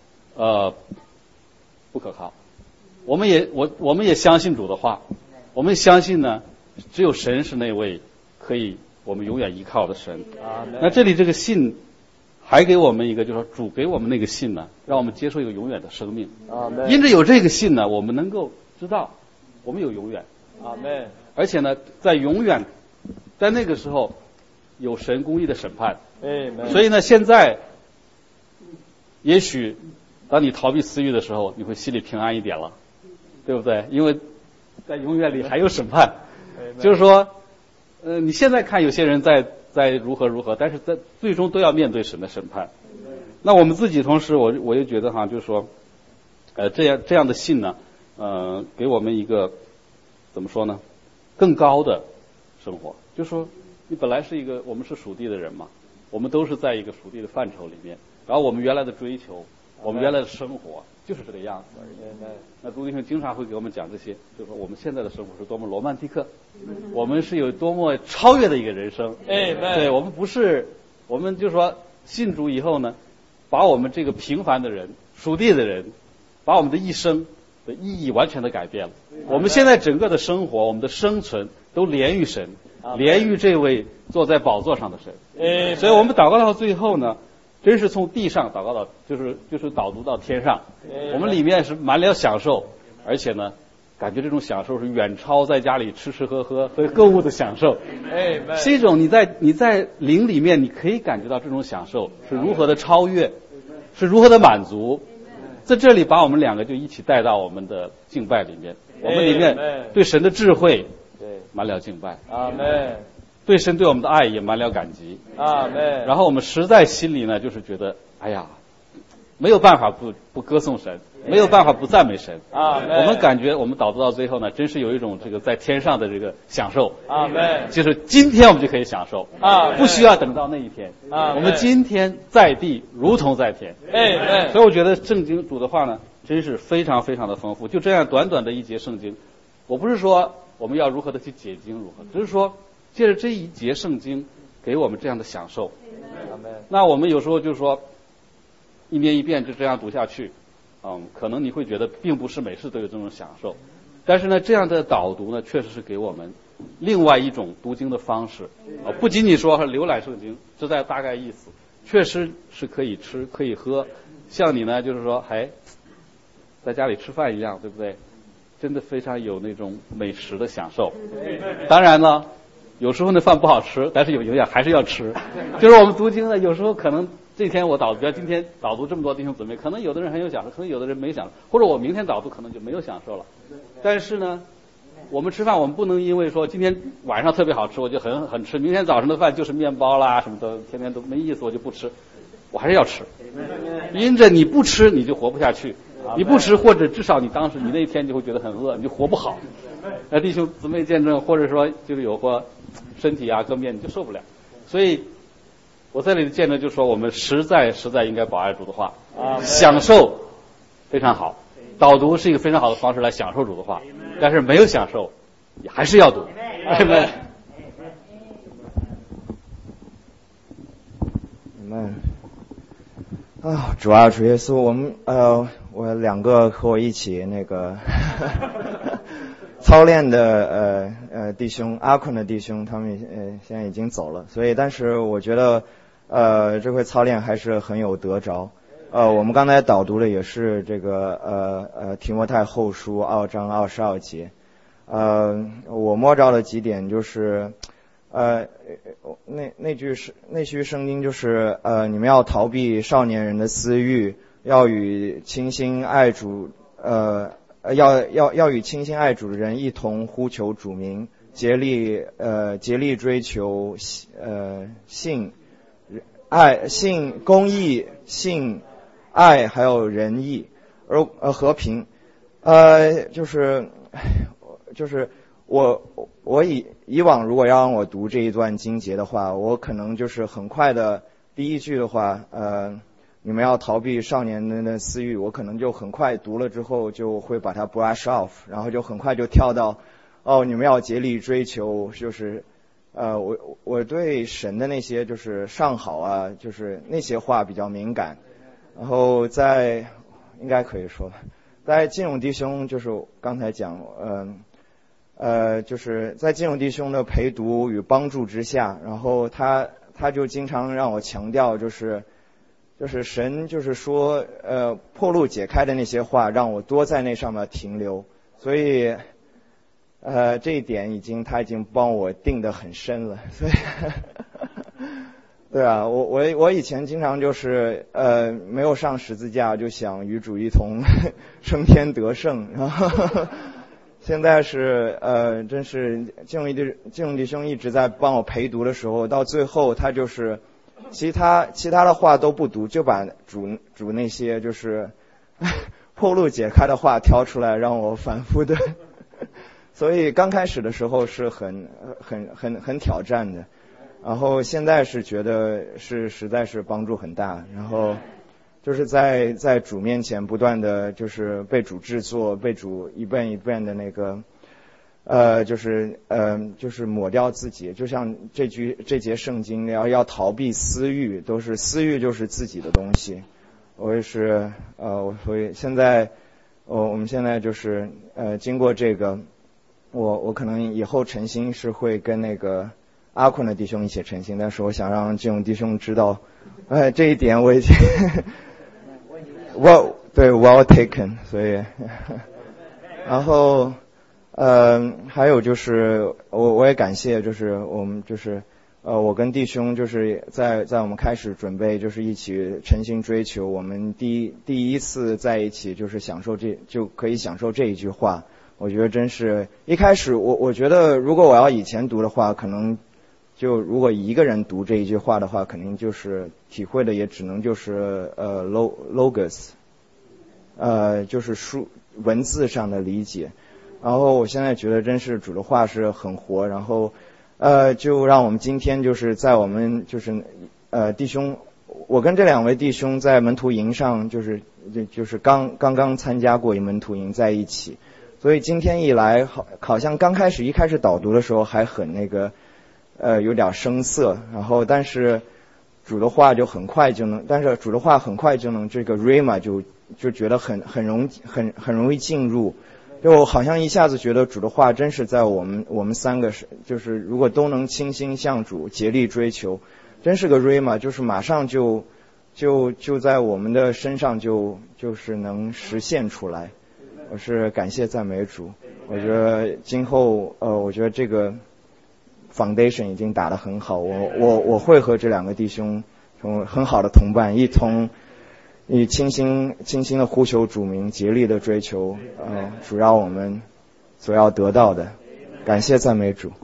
不可靠，我们也相信主的话，我们相信呢，只有神是那位可以我们永远依靠的神。那这里这个信还给我们一个，就是说主给我们那个信呢，让我们接受一个永远的生命。因着有这个信呢，我们能够知道我们有永远。而且呢，在永远，在那个时候有神公义的审判。所以呢，现在也许当你逃避私欲的时候，你会心里平安一点了，对不对？因为在永远里还有审判。就是说你现在看有些人在如何，但是在最终都要面对神的审判。那我们自己同时我也觉得就是说这样的信呢给我们一个怎么说呢，更高的生活。就是说你本来是我们是属地的人嘛，我们都是在一个属地的范畴里面，然后我们原来的追求，我们原来的生活就是这个样子而已。那朱弟兄经常会给我们讲这些，就是说我们现在的生活是多么罗曼蒂克，我们是有多么超越的一个人生。对，我们不是，我们就说信主以后呢，把我们这个平凡的人、属地的人，把我们的一生的意义完全的改变了。我们现在整个的生活，我们的生存都连于神，连于这位坐在宝座上的神。所以我们祷告到最后呢，真是从地上祷告到，就是导读到天上。我们里面是满了享受，而且呢，感觉这种享受是远超在家里吃吃喝喝和购物的享受。是一种你在灵里面，你可以感觉到这种享受是如何的超越，是如何的满足。在这里把我们两个就一起带到我们的敬拜里面，我们里面对神的智慧满了敬拜。对神对我们的爱也满了感激。然后我们实在心里呢，就是觉得哎呀，没有办法不歌颂神，没有办法不赞美神。我们感觉我们祷告到最后呢，真是有一种这个在天上的这个享受。就是今天我们就可以享受，不需要等到那一天。我们今天在地如同在天。所以我觉得圣经主的话呢，真是非常非常的丰富。就这样短短的一节圣经，我不是说我们要如何的去解经只是说借着这一节圣经给我们这样的享受。那我们有时候就是说一面一遍就这样读下去可能你会觉得并不是每次都有这种享受，但是呢，这样的导读呢，确实是给我们另外一种读经的方式不仅仅说浏览圣经，这在大概意思，确实是可以吃可以喝，像你呢就是说在家里吃饭一样，对不对？真的非常有那种美食的享受。当然了，有时候那饭不好吃，但是有营养还是要吃。就是我们读经呢，有时候可能这天我比如今天导读这么多弟兄姊妹，可能有的人很有享受，可能有的人没享受，或者我明天导读可能就没有享受了。但是呢，我们吃饭我们不能因为说今天晚上特别好吃我就很吃，明天早上的饭就是面包啦什么的，天天都没意思我就不吃，我还是要吃。因着你不吃你就活不下去，你不吃或者至少你当时你那一天就会觉得很饿，你就活不好。弟兄姊妹见证，或者说就是有过身体各面你就受不了。所以我在这里的见证就是说，我们实在应该保爱主的话，享受非常好，导读是一个非常好的方式来享受主的话，但是没有享受也还是要读。 主耶稣，我两个和我一起那个操练的弟兄，阿坤的弟兄，他们现在已经走了，所以但是我觉得这回操练还是很有得着。我们刚才导读的也是这个提摩太后书2章22节。我摸着了几点，就是那句圣经就是你们要逃避少年人的私欲，要与倾心爱主要与倾心爱主的人一同呼求主名，竭力追求信公义、信爱还有仁义而和平。就是我以往如果要让我读这一段经节的话，我可能就是很快的第一句的话你们要逃避少年人的私欲，我可能就很快读了之后就会把它 brush off， 然后就很快就跳到你们要竭力追求，就是我对神的那些就是上好就是那些话比较敏感。然后应该可以说在金勇弟兄就是刚才讲就是在金勇弟兄的陪读与帮助之下，然后他就经常让我强调就是神就是说破路解开的那些话，让我多在那上面停留。所以这一点他已经帮我定得很深了。所以对啊，我以前经常就是没有上十字架就想与主一同升天得胜，然后现在是真是金勇弟兄一直在帮我陪读的时候，到最后他就是其他的话都不读，就把主那些就是破路解开的话挑出来让我反复的所以刚开始的时候是很挑战的，然后现在是觉得是实在是帮助很大，然后就是在主面前不断的就是被主制作，被主一遍一遍的那个就是抹掉自己，就像这节圣经要逃避私欲，都是私欲就是自己的东西。我也是所以现在我们现在就是经过这个，我可能以后诚心是会跟那个阿坤的弟兄一起诚心，但是我想让这种弟兄知道这一点我已经well taken。 所以然后还有就是我也感谢，就是我们就是我跟弟兄就是在我们开始准备就是一起诚心追求，我们第一次在一起就是就可以享受这一句话。我觉得真是一开始我觉得如果我要以前读的话，可能就如果一个人读这一句话的话，肯定就是体会的也只能就是logos 就是文字上的理解。然后我现在觉得真是主的话是很活，然后就让我们今天就是在我们就是弟兄，我跟这两位弟兄在门徒营上就是刚刚参加过一门徒营在一起，所以今天一来好像一开始导读的时候还很那个有点生涩，然后但是主的话就很快就能，但是主的话很快就能这个 Rhema 就觉得很容易进入，就好像一下子觉得主的话真是在我们三个就是如果都能倾心向主竭力追求，真是个 Rhema， 就是马上就在我们的身上就是能实现出来。我是感谢赞美主，我觉得今后我觉得这个 foundation 已经打得很好，我会和这两个弟兄成为很好的同伴，一同以倾心的呼求主名，竭力的追求主要我们所要得到的。感谢赞美主。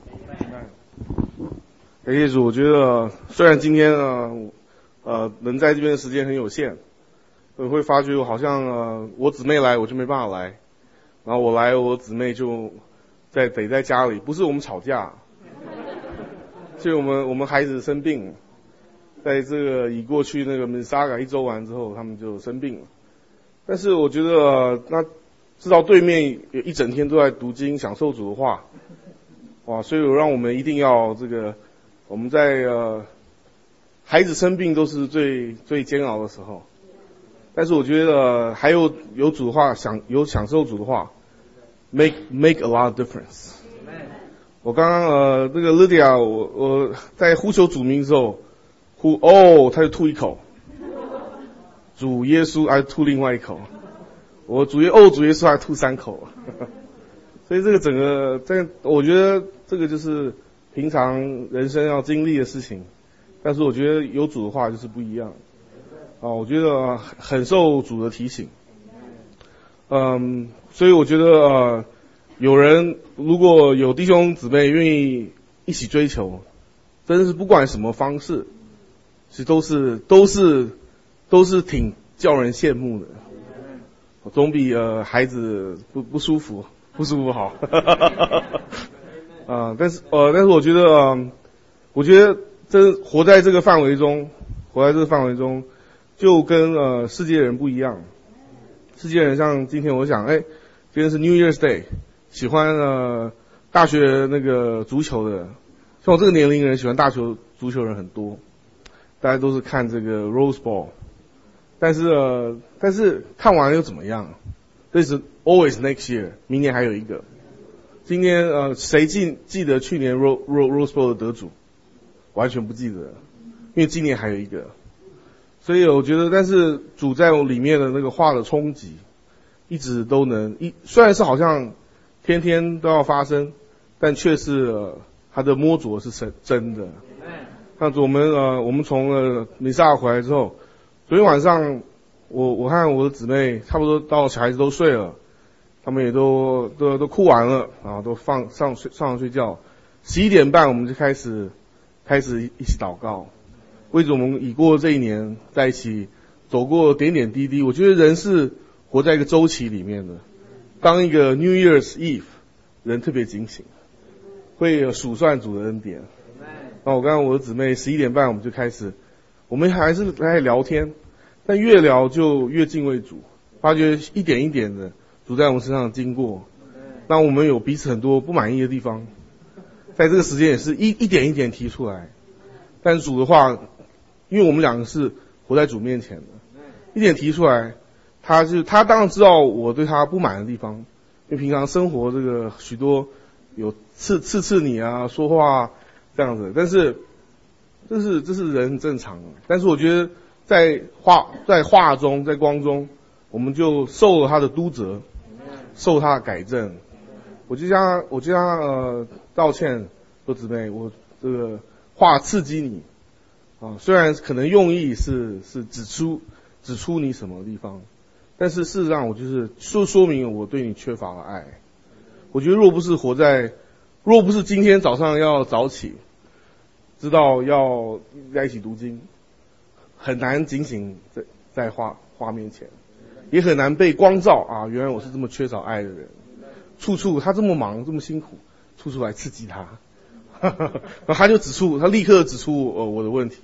感谢主，我觉得虽然今天能在这边的时间很有限，我会发觉好像我姊妹来我就没办法来，然后我来我姊妹就得在家里，不是我们吵架，是我们孩子生病，在这个已过去那个Mississauga 1周完之后，他们就生病了。但是我觉得那知道对面有一整天都在读经，享受主的话，哇！所以让我们一定要这个，我们在孩子生病都是最煎熬的时候。但是我觉得还有主的话，享受主的话 ，make a lot of difference。我刚刚那个 Lydia， 我在呼求主名的时候，他就吐一口，主耶稣还吐另外一口，主耶稣还吐3口，所以这个整个我觉得这个就是平常人生要经历的事情，但是我觉得有主的话就是不一样。我觉得很受主的提醒，所以我觉得有人如果有弟兄姊妹愿意一起追求，真的是不管什么方式，其实都是挺叫人羡慕的，总比孩子不舒服好。但是我觉得真活在这个范围中，就跟世界人不一样。世界人像今天我想，今天是 New Year's Day， 喜欢大学那个足球的，像我这个年龄人喜欢足球人很多，大家都是看这个 Rose Bowl， 但是看完了又怎么样？这是 always next year， 明年还有一个。今天谁记得去年 Rose Bowl 的得主？完全不记得，因为今年还有一个。所以我觉得，但是主在我里面的那个话的冲击，一直都能虽然是好像天天都要发生，但却是他的摸着是真的。像我们从米萨回来之后，昨天晚上我看我的姊妹差不多到小孩子都睡了，他们也都哭完了，然后都上床睡觉。11点半我们就开始一起祷告。为着我们已过这一年在一起走过点点滴滴，我觉得人是活在一个周期里面的。当一个 New Year's Eve， 人特别警醒，会数算主的恩典。我刚刚我的姊妹11点半我们就开始，我们还是来聊天，但越聊就越敬畏主，发觉一点一点的主在我们身上经过，让我们有彼此很多不满意的地方，在这个时间也是一点一点提出来。但是主的话，因为我们两个是活在主面前的，一点提出来，他当然知道我对他不满的地方，因为平常生活这个许多有刺你啊，说话这样子，但是这是人很正常的。但是我觉得在话中，在光中，我们就受了他的督责，受他的改正。我就向他道歉，说姊妹，我这个话刺激你。虽然可能用意是指出你什么地方，但是事实上我就是说明我对你缺乏了爱。我觉得若不是今天早上要早起，知道要在一起读经，很难警醒在话面前，也很难被光照啊！原来我是这么缺少爱的人，处他这么忙这么辛苦，处来刺激他。然后他立刻指出我的问题。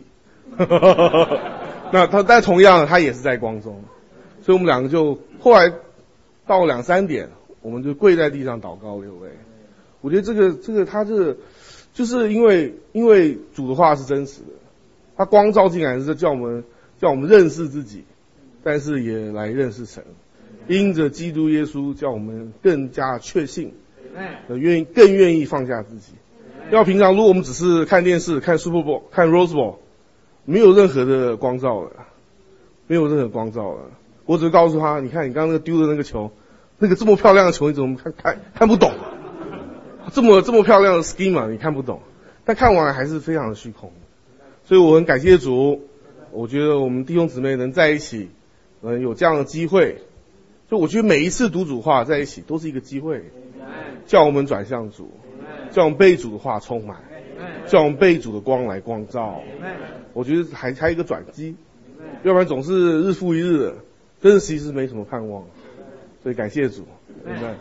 但同样他也是在光中，所以我们两个就后来到2-3点，我们就跪在地上祷告流泪。我觉得这个他就是因为主的话是真实的， 他光照进来是叫我们认识自己，但是也来认识神。因着基督耶稣，叫我们更加确信，更愿意放下自己。要平常如果我们只是看电视、看 Super Bowl、看 Rose Bowl， 没有任何的光照了，没有任何光照了。我只会告诉他，你看你刚刚那个丢的那个球，那个这么漂亮的球，你怎么看不懂？这么漂亮的 schema 你看不懂，但看完还是非常的虚空。所以我很感谢主，我觉得我们弟兄姊妹能在一起，有这样的机会，就我觉得每一次读主话在一起都是一个机会，叫我们转向主，叫我们被主的话充满，叫我们被主的光来光照。我觉得还有一个转机，要不然总是日复一日的，真的其实没什么盼望。所以感谢主，明白。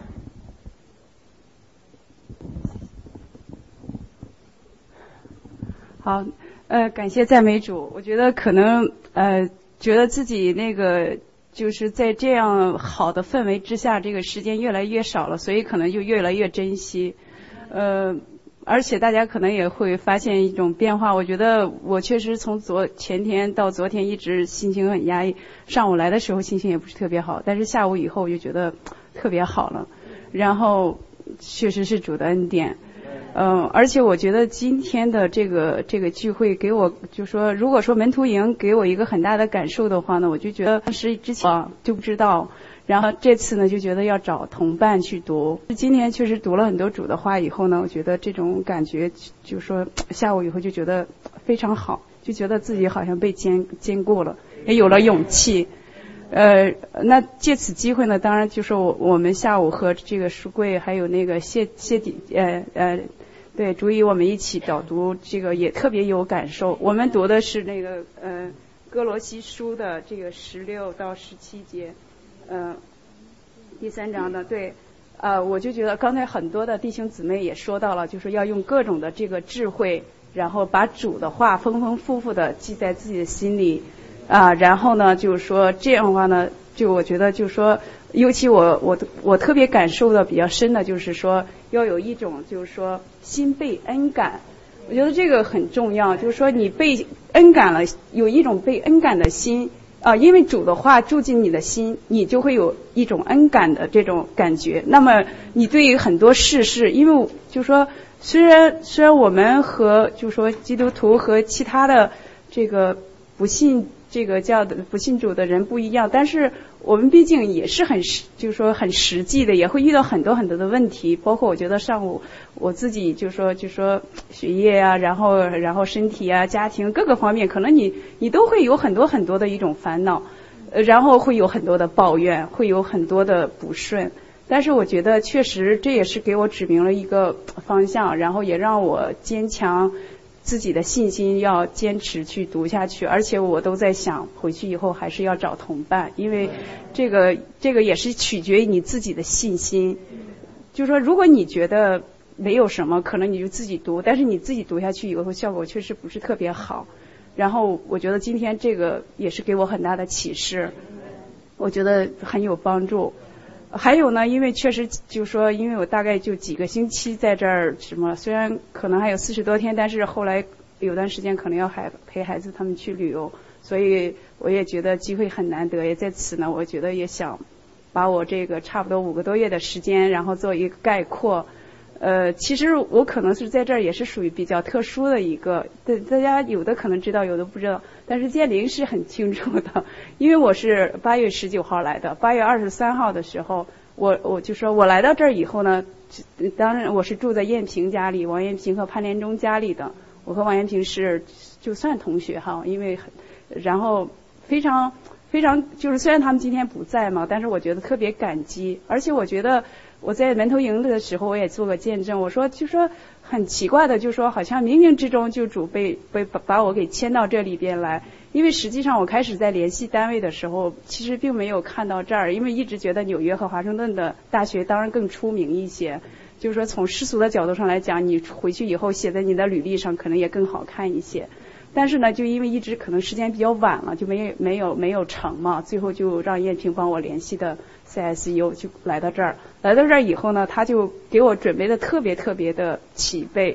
好，感谢赞美主。我觉得可能觉得自己那个就是在这样好的氛围之下，这个时间越来越少了，所以可能就越来越珍惜。而且大家可能也会发现一种变化。我觉得我确实从前天到昨天一直心情很压抑，上午来的时候心情也不是特别好，但是下午以后我就觉得特别好了。然后确实是主的恩典。而且我觉得今天的这个聚会给我，就说如果说门徒营给我一个很大的感受的话呢，我就觉得当时之前就不知道，然后这次呢就觉得要找同伴去读。今天确实读了很多主的话以后呢，我觉得这种感觉就说下午以后就觉得非常好，就觉得自己好像被坚固了，也有了勇气。那借此机会呢，当然就是我们下午和这个书柜还有那个谢底对主以我们一起导读，这个也特别有感受。我们读的是那个哥罗西书的这个16到17节，第3章的。对，我就觉得刚才很多的弟兄姊妹也说到了，就是要用各种的这个智慧，然后把主的话丰丰富富的记在自己的心里。然后呢，就是说这样的话呢，就我觉得就是说，尤其我特别感受的比较深的就是说，要有一种就是说心被恩感，我觉得这个很重要，就是说你被恩感了，有一种被恩感的心因为主的话住进你的心，你就会有一种恩感的这种感觉。那么你对于很多事，因为就是说虽然我们和就是说基督徒和其他的这个不信主的人不一样，但是我们毕竟也是就是说很实际的，也会遇到很多很多的问题。包括我觉得上午我自己就说学业啊，然后身体啊，家庭各个方面，可能你都会有很多很多的一种烦恼，然后会有很多的抱怨，会有很多的不顺。但是我觉得确实这也是给我指明了一个方向，然后也让我坚强自己的信心，要坚持去读下去。而且我都在想回去以后还是要找同伴，因为这个也是取决于你自己的信心。就是说如果你觉得没有什么，可能你就自己读，但是你自己读下去以后效果确实不是特别好。然后我觉得今天这个也是给我很大的启示，我觉得很有帮助。还有呢，因为确实就是说，因为我大概就几个星期在这儿，虽然可能还有40多天，但是后来有段时间可能要陪孩子他们去旅游，所以我也觉得机会很难得。也在此呢，我觉得也想把我这个差不多5个多月的时间，然后做一个概括。其实我可能是在这儿也是属于比较特殊的一个，大家有的可能知道，有的不知道，但是建林是很清楚的，因为我是8月19号来的，8月23号的时候，我就说我来到这儿以后呢，当然我是住在燕平家里，王燕平和潘连忠家里的，我和王燕平是就算同学哈，因为然后非常非常就是虽然他们今天不在嘛，但是我觉得特别感激，而且我觉得我在门头营的时候我也做个见证，我说就说很奇怪的，就说好像冥冥之中就主把我给牵到这里边来，因为实际上我开始在联系单位的时候其实并没有看到这儿，因为一直觉得纽约和华盛顿的大学当然更出名一些，就是说从世俗的角度上来讲，你回去以后写在你的履历上可能也更好看一些，但是呢就因为一直可能时间比较晚了，就没有成嘛，最后就让燕平帮我联系的 CSU 就来到这儿以后呢，他就给我准备的特别特别的齐备，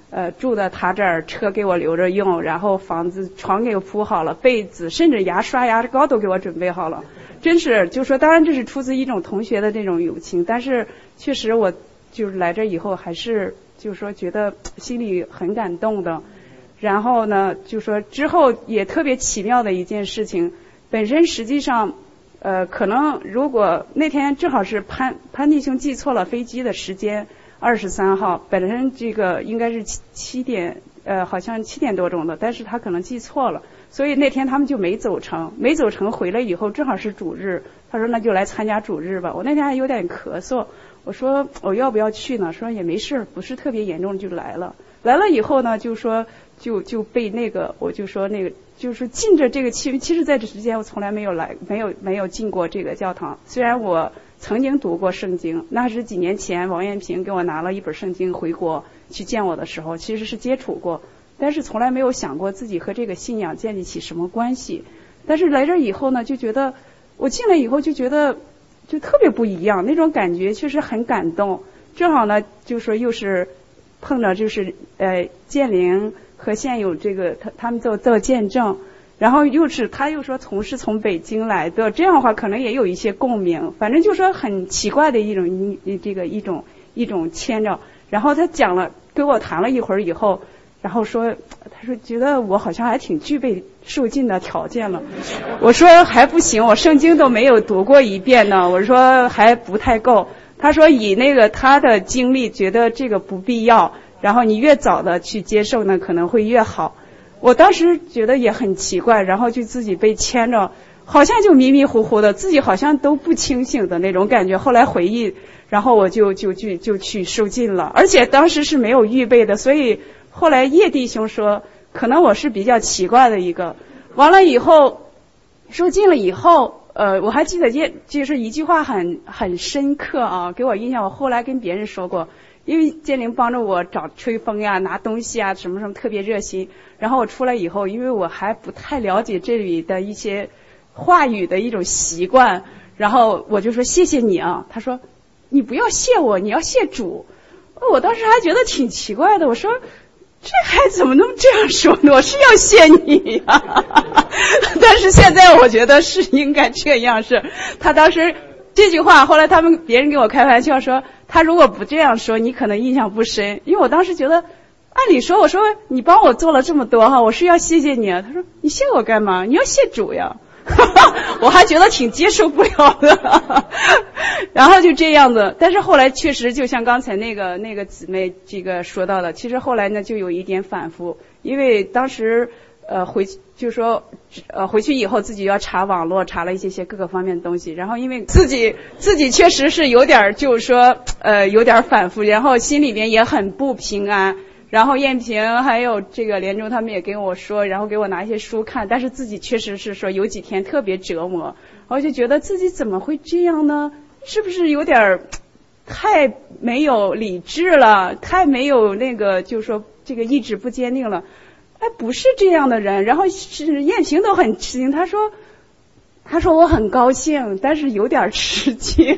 住在他这儿，车给我留着用，然后房子床给我铺好了，被子甚至牙刷牙膏都给我准备好了，真是就说当然这是出自一种同学的这种友情，但是确实我就是来这以后还是就是说觉得心里很感动的。然后呢就说之后也特别奇妙的一件事情，本身实际上可能如果那天正好是潘弟兄记错了飞机的时间，23号，本身这个应该是7点，好像7点多钟的，但是他可能记错了，所以那天他们就没走成回来以后正好是主日，他说那就来参加主日吧。我那天还有点咳嗽，我说我要不要去呢？说也没事，不是特别严重就来了。来了以后呢，就说就被那个，我就说那个就是进着这个其实在这之前我从来没有进过这个教堂，虽然我曾经读过圣经，那是几年前王艳平给我拿了一本圣经回国去见我的时候，其实是接触过，但是从来没有想过自己和这个信仰建立起什么关系。但是来这以后呢，就觉得我进来以后就觉得就特别不一样，那种感觉确实很感动。正好呢就说又是碰着就是建灵和现有这个他们做见证，然后他又说从北京来的，这样的话可能也有一些共鸣，反正就说很奇怪的一种牵着。然后他讲了跟我谈了一会儿以后，然后说他说觉得我好像还挺具备受浸的条件了。我说还不行，我圣经都没有读过一遍呢，我说还不太够。他说以那个他的经历觉得这个不必要，然后你越早的去接受呢可能会越好。我当时觉得也很奇怪，然后就自己被牵着，好像就迷迷糊糊的，自己好像都不清醒的那种感觉。后来回忆，然后我就去受浸了，而且当时是没有预备的，所以后来叶弟兄说可能我是比较奇怪的一个。完了以后受浸了以后我还记得就是一句话很深刻啊，给我印象，我后来跟别人说过，因为建灵帮着我找吹风呀拿东西啊什么什么特别热心，然后我出来以后因为我还不太了解这里的一些话语的一种习惯，然后我就说谢谢你啊，他说你不要谢我，你要谢主。我当时还觉得挺奇怪的，我说这还怎么能这样说呢，我是要谢你呀但是现在我觉得是应该这样，是他当时这句话后来别人给我开玩笑说他如果不这样说你可能印象不深，因为我当时觉得按理说我说你帮我做了这么多哈，我是要谢谢你啊。他说你谢我干嘛，你要谢主呀我还觉得挺接受不了的然后就这样子。但是后来确实就像刚才那个姊妹这个说到的，其实后来呢就有一点反复，因为当时就说回去以后自己要查网络，查了一些各个方面的东西，然后因为自己确实是有点就是说有点反复，然后心里边也很不平安。然后艳萍还有这个连中他们也跟我说，然后给我拿一些书看，但是自己确实是说有几天特别折磨，我就觉得自己怎么会这样呢，是不是有点太没有理智了，太没有那个就是说这个意志不坚定了。不是这样的人。然后是艳萍都很吃惊，他说我很高兴，但是有点吃惊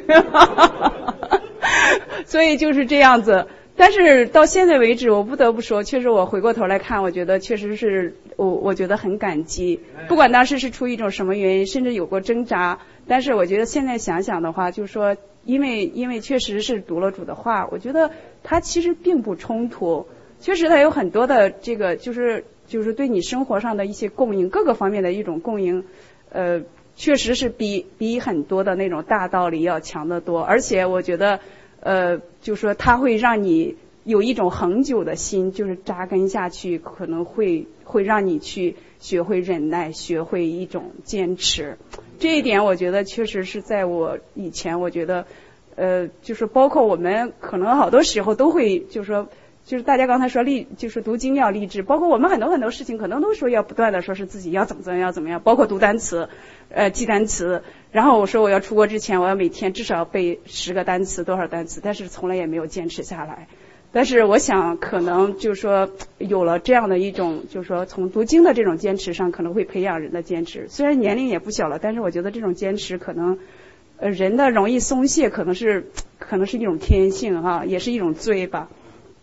所以就是这样子。但是到现在为止我不得不说，确实我回过头来看，我觉得确实是我觉得很感激，不管当时是出于一种什么原因，甚至有过挣扎，但是我觉得现在想想的话，就是说因为确实是读了主的话，我觉得它其实并不冲突，确实它有很多的这个就是对你生活上的一些供应，各个方面的一种供应确实是比很多的那种大道理要强得多。而且我觉得就是说它会让你有一种恒久的心，就是扎根下去，可能会让你去学会忍耐，学会一种坚持。这一点我觉得确实是在我以前，我觉得就是包括我们可能好多时候都会就是说就是大家刚才说就是读经要励志，包括我们很多事情可能都说要不断的说是自己要怎么样，包括读单词记单词。然后我说我要出国之前我要每天至少背10个单词多少单词，但是从来也没有坚持下来。但是我想可能就是说有了这样的一种就是说从读经的这种坚持上，可能会培养人的坚持。虽然年龄也不小了，但是我觉得这种坚持可能人的容易松懈可能是一种天性哈，也是一种罪吧。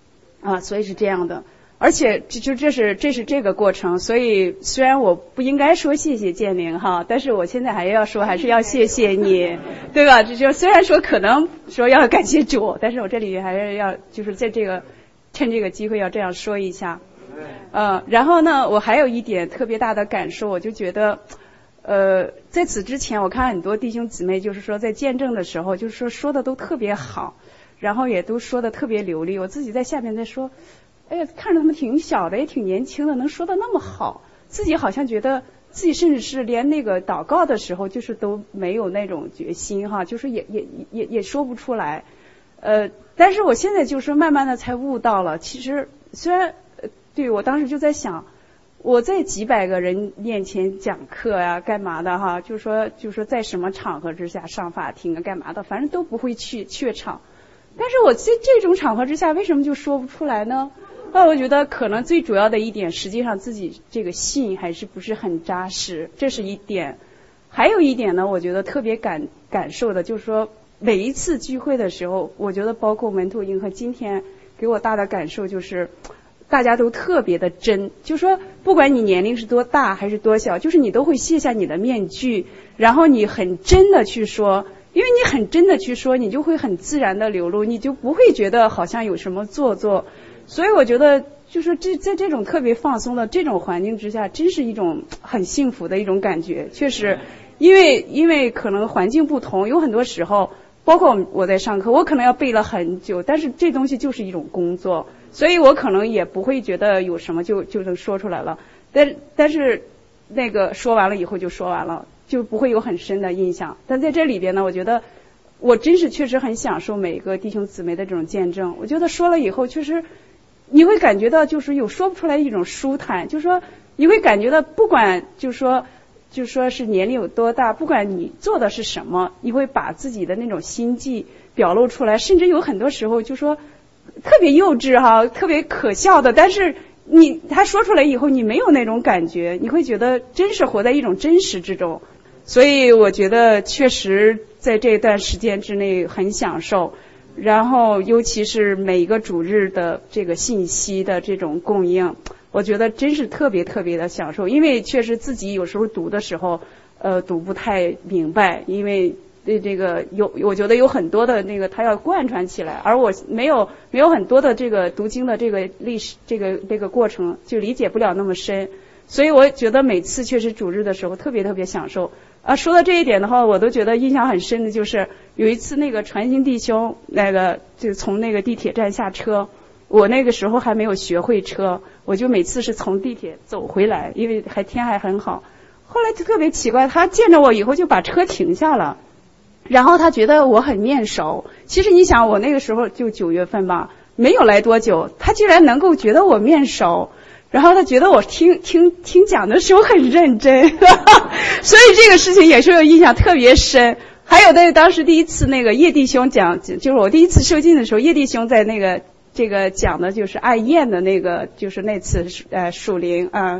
所以是这样的。而且这是这个过程，所以虽然我不应该说谢谢建宁哈，但是我现在还是要谢谢你，对吧？这就虽然说可能说要感谢主，但是我这里还是要就是在趁这个机会要这样说一下。然后呢，我还有一点特别大的感受，我就觉得在此之前我看很多弟兄姊妹就是说在见证的时候就是说的都特别好，然后也都说的特别流利，我自己在下面在说，哎呀，看着他们挺小的，也挺年轻的，能说的那么好，自己好像觉得自己甚至是连那个祷告的时候，就是都没有那种决心哈，就是也说不出来。但是我现在就是慢慢的才悟到了，其实虽然对我当时就在想，我在几百个人面前讲课啊，干嘛的哈，就是说在什么场合之下上法庭啊，干嘛的，反正都不会怯场。但是我在这种场合之下，为什么就说不出来呢？我觉得可能最主要的一点，实际上自己这个信还是不是很扎实，这是一点。还有一点呢，我觉得特别感受的，就是说每一次聚会的时候，我觉得包括门徒营和今天给我大的感受就是，大家都特别的真，就是说不管你年龄是多大还是多小，就是你都会卸下你的面具，然后你很真的去说。因为你很真的去说，你就会很自然的流露，你就不会觉得好像有什么做作。所以我觉得就是在这种特别放松的这种环境之下，真是一种很幸福的一种感觉。确实，因为可能环境不同，有很多时候，包括我在上课，我可能要背了很久，但是这东西就是一种工作，所以我可能也不会觉得有什么就能说出来了。但是那个说完了以后就说完了。就不会有很深的印象，但在这里边呢，我觉得我真是确实很享受每个弟兄姊妹的这种见证。我觉得说了以后，确实你会感觉到就是有说不出来的一种舒坦，就是说你会感觉到不管就是说是年龄有多大，不管你做的是什么，你会把自己的那种心迹表露出来，甚至有很多时候就说特别幼稚哈，特别可笑的，但是他说出来以后，你没有那种感觉，你会觉得真是活在一种真实之中。所以我觉得确实在这段时间之内很享受，然后尤其是每一个主日的这个信息的这种供应，我觉得真是特别特别的享受。因为确实自己有时候读的时候读不太明白，因为这个我觉得有很多的那个他要贯穿起来，而我没有很多的这个读经的这个历史这个过程，就理解不了那么深。所以我觉得每次确实主日的时候特别特别享受。说到这一点的话，我都觉得印象很深的就是有一次那个传心弟兄就从那个地铁站下车，我那个时候还没有学会车，我就每次是从地铁走回来，因为天还很好。后来就特别奇怪，他见着我以后就把车停下了，然后他觉得我很面熟。其实你想，我那个时候就9月份吧，没有来多久，他居然能够觉得我面熟。然后他觉得我听讲的时候很认真，所以这个事情也是有印象特别深。还有当时第一次那个叶弟兄讲，就是我第一次受浸的时候，叶弟兄在这个讲的就是爱宴的那个，就是那次属灵啊，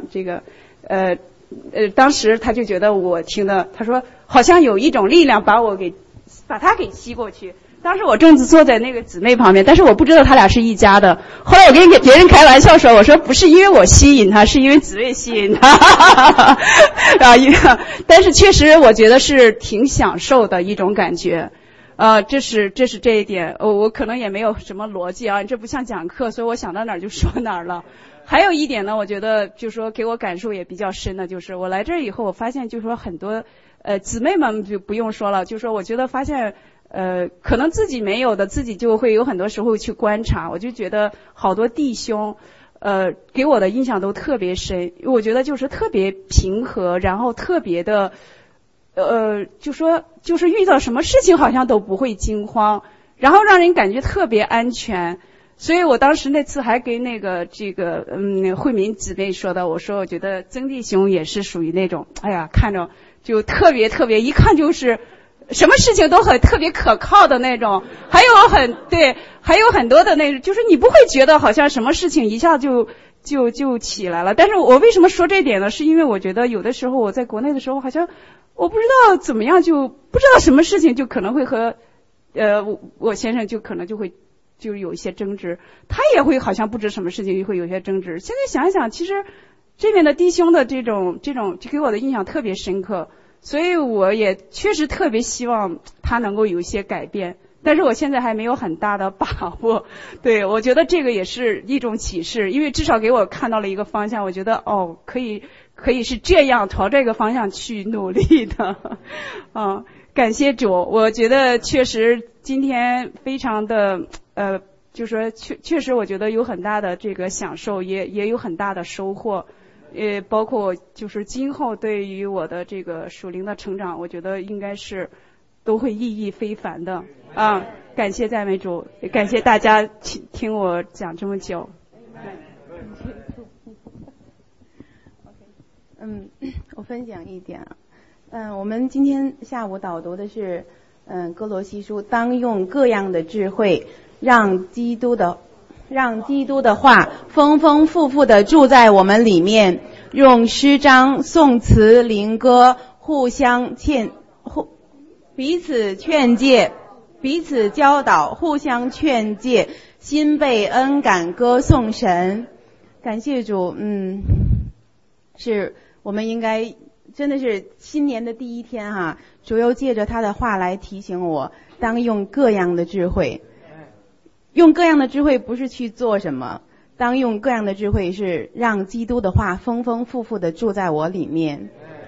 当时他就觉得我听的，他说好像有一种力量把他给吸过去。当时我正坐在那个姊妹旁边，但是我不知道他俩是一家的。后来我跟别人开玩笑说，我说不是因为我吸引他，是因为姊妹吸引他。但是确实我觉得是挺享受的一种感觉。这是这一点。我可能也没有什么逻辑啊，这不像讲课，所以我想到哪儿就说哪儿了。还有一点呢，我觉得就是说给我感受也比较深的，就是我来这儿以后，我发现就是说很多姊妹们就不用说了，就是说我觉得发现。可能自己没有的，自己就会有很多时候去观察。我就觉得好多弟兄，给我的印象都特别深。我觉得就是特别平和，然后特别的，就是遇到什么事情好像都不会惊慌，然后让人感觉特别安全。所以我当时那次还跟慧敏姊妹说的，我说我觉得曾弟兄也是属于那种，哎呀，看着就特别特别，一看就是。什么事情都很特别可靠的那种，还有很多的那种，就是你不会觉得好像什么事情一下就起来了。但是我为什么说这点呢？是因为我觉得有的时候我在国内的时候，好像我不知道怎么样，就不知道什么事情就可能会和我先生就可能就会就是有一些争执，他也会好像不知什么事情会有些争执。现在想一想，其实这边的弟兄的这种就给我的印象特别深刻，所以我也确实特别希望他能够有一些改变。但是我现在还没有很大的把握，对，我觉得这个也是一种启示，因为至少给我看到了一个方向，我觉得可以是这样朝这个方向去努力的，感谢主，我觉得确实今天非常的就说确实我觉得有很大的这个享受，也有很大的收获，包括就是今后对于我的这个属灵的成长，我觉得应该是都会意义非凡的啊！感谢赞美主，也感谢大家听我讲这么久。 我分享一点我们今天下午导读的是哥罗西书，当用各样的智慧，让基督的话丰丰富富的住在我们里面，用诗章、颂词、灵歌彼此劝诫，彼此教导，互相劝诫，心被恩感，歌颂神。感谢主，是我们应该真的是新年的第一天主又借着他的话来提醒我，当用各样的智慧。用各样的智慧不是去做什么，当用各样的智慧是让基督的话丰丰富富的住在我里面。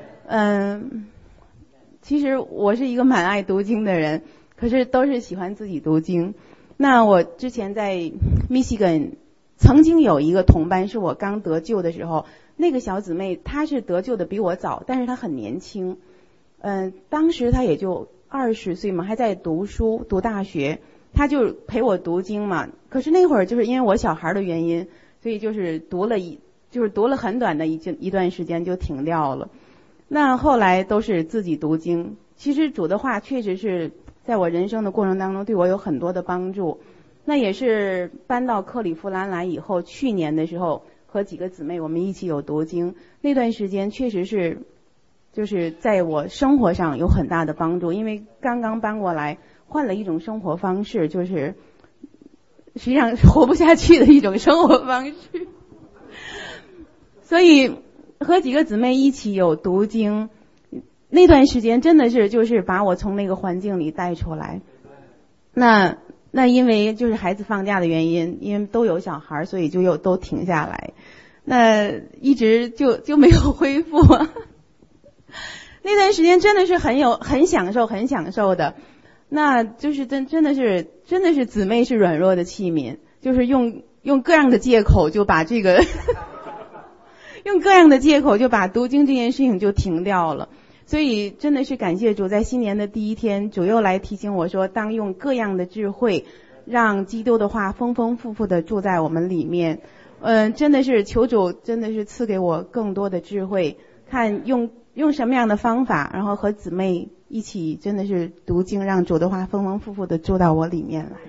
其实我是一个蛮爱读经的人，可是都是喜欢自己读经。那我之前在 Michigan 曾经有一个同班，是我刚得救的时候，那个小姊妹她是得救的比我早，但是她很年轻，当时她也就20岁嘛，还在读书读大学，她就陪我读经嘛。可是那会儿就是因为我小孩的原因，所以就是读了很短的一段时间就停掉了。那后来都是自己读经，其实主的话确实是在我人生的过程当中对我有很多的帮助。那也是搬到克利夫兰来以后，去年的时候和几个姊妹我们一起有读经，那段时间确实是就是在我生活上有很大的帮助，因为刚刚搬过来换了一种生活方式，就是实际上活不下去的一种生活方式，所以和几个姊妹一起有读经，那段时间真的是就是把我从那个环境里带出来。那因为就是孩子放假的原因，因为都有小孩，所以就都停下来，那一直就没有恢复。那段时间真的是很享受的。那就是真的是姊妹是软弱的器皿，就是用各样的借口就把这个用各样的借口就把读经这件事情就停掉了。所以真的是感谢主，在新年的第一天，主又来提醒我说，当用各样的智慧，让基督的话丰丰富富的住在我们里面。真的是求主真的是赐给我更多的智慧，看用什么样的方法，然后和姊妹一起真的是读经，让主的话丰丰富富的住到我里面来。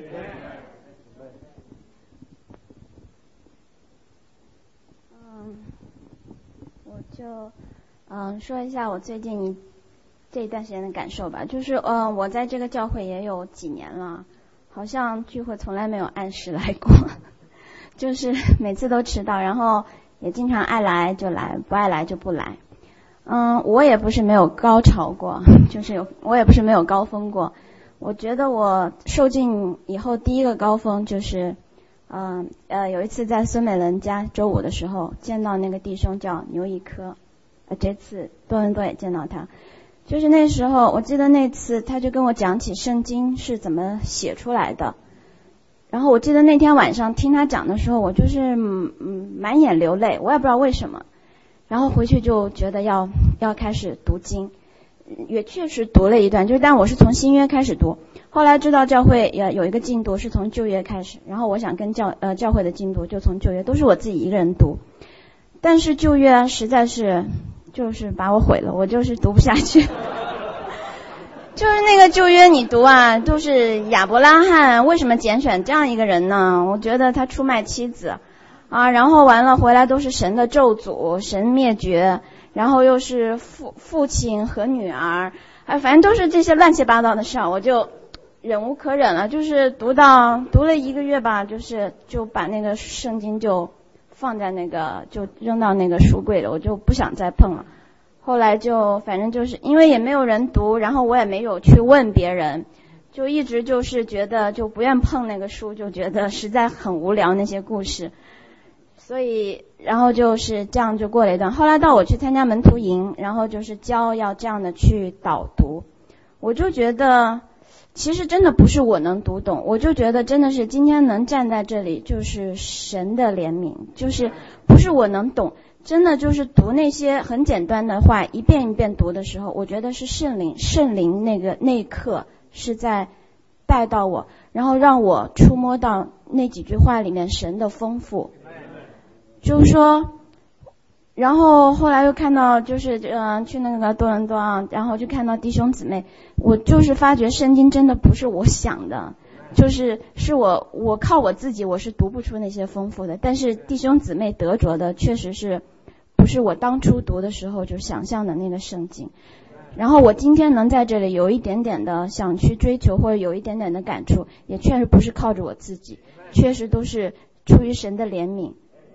我就说一下我最近这一段时间的感受吧。就是我在这个教会也有几年了，好像聚会从来没有按时来过，就是每次都迟到，然后也经常爱来就来，不爱来就不来。我也不是没有高潮过，我也不是没有高峰过。我觉得我受浸以后第一个高峰就是有一次在孙美伦家周五的时候见到那个弟兄叫牛一科，这次多伦多也见到他。就是那时候我记得那次他就跟我讲起圣经是怎么写出来的，然后我记得那天晚上听他讲的时候，我就是满眼流泪，我也不知道为什么。然后回去就觉得要开始读经，也确实读了一段，但我是从新约开始读，后来知道教会也有一个进度是从旧约开始，然后我想跟教会的进度就从旧约，都是我自己一个人读，但是旧约实在是就是把我毁了，我就是读不下去。就是那个旧约你读啊，都是亚伯拉罕为什么拣选这样一个人呢？我觉得他出卖妻子然后完了回来都是神的咒诅，神灭绝，然后又是父亲和女儿，反正都是这些乱七八糟的事儿，我就忍无可忍了，就是读了1个月吧，就把那个圣经就放在那个就扔到那个书柜了，我就不想再碰了。后来就反正就是因为也没有人读，然后我也没有去问别人，就一直就是觉得就不愿碰那个书，就觉得实在很无聊那些故事，所以然后就是这样就过了一段。后来到我去参加门徒营，然后就是教要这样的去导读，我就觉得其实真的不是我能读懂，我就觉得真的是今天能站在这里就是神的怜悯，就是不是我能懂，真的就是读那些很简单的话一遍一遍读的时候，我觉得是圣灵那一刻是在带到我，然后让我触摸到那几句话里面神的丰富。就是说然后后来又看到就是去那个多伦多啊，然后就看到弟兄姊妹，我就是发觉圣经真的不是我想的，是我靠我自己我是读不出那些丰富的，但是弟兄姊妹得着的确实是不是我当初读的时候就想象的那个圣经。然后我今天能在这里有一点点的想去追求或者有一点点的感触，也确实不是靠着我自己，确实都是出于神的怜悯。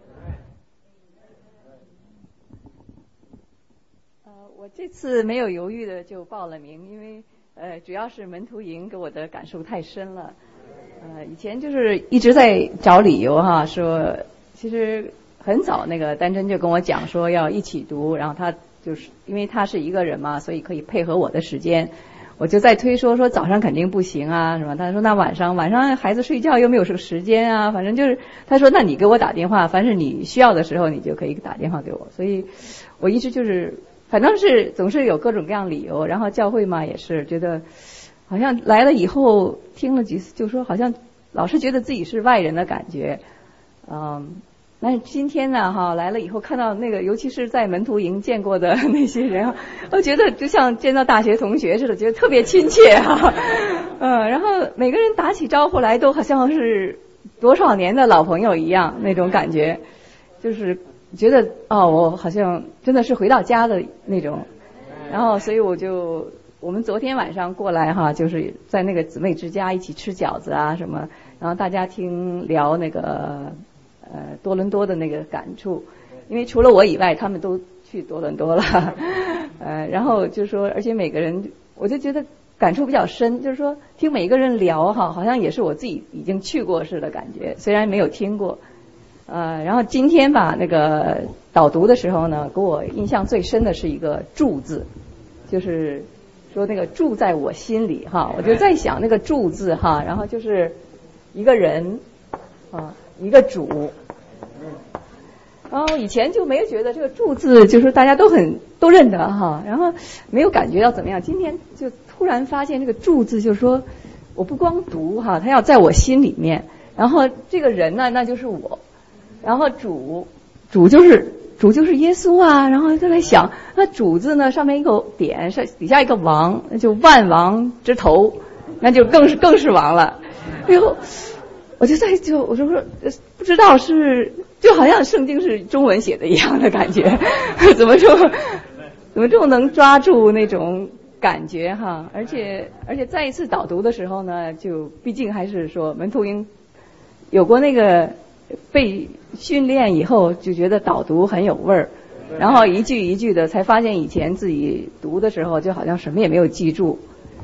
我这次没有犹豫的就报了名，因为主要是门徒营给我的感受太深了。以前就是一直在找理由哈，说其实很早那个丹真就跟我讲说要一起读，然后他就是因为他是一个人嘛，所以可以配合我的时间。我就在推说早上肯定不行啊什么，他说那晚上孩子睡觉又没有什么时间啊，反正就是他说那你给我打电话，凡是你需要的时候你就可以打电话给我。所以我一直就是反正是总是有各种各样理由，然后教会嘛也是觉得好像来了以后听了几次就说好像老是觉得自己是外人的感觉。但是今天呢来了以后看到那个尤其是在门徒营见过的那些人，我觉得就像见到大学同学似的，觉得特别亲切然后每个人打起招呼来都好像是多少年的老朋友一样，那种感觉就是觉得我好像真的是回到家的那种。然后所以我们昨天晚上过来就是在那个姊妹之家一起吃饺子啊什么，然后大家聊那个多伦多的那个感触，因为除了我以外他们都去多伦多了然后就说而且每个人我就觉得感触比较深，就是说听每个人聊好像也是我自己已经去过似的感觉，虽然没有听过。然后今天吧那个导读的时候呢，给我印象最深的是一个住字，就是说那个住在我心里我就在想那个住字然后就是一个人一个主。然后以前就没有觉得这个住字就是大家都认得然后没有感觉到怎么样，今天就突然发现这个住字就是说我不光读他要在我心里面，然后这个人呢那就是我，然后主就是耶稣啊，然后就在想那主字呢上面一个点，底下一个王，那就万王之头，那就更是王了。哎呦，我就我就说不知道是就好像圣经是中文写的一样的感觉怎么这么能抓住那种感觉而且再一次导读的时候呢，就毕竟还是说门徒营有过那个被训练以后，就觉得导读很有味儿，然后一句一句的才发现以前自己读的时候就好像什么也没有记住。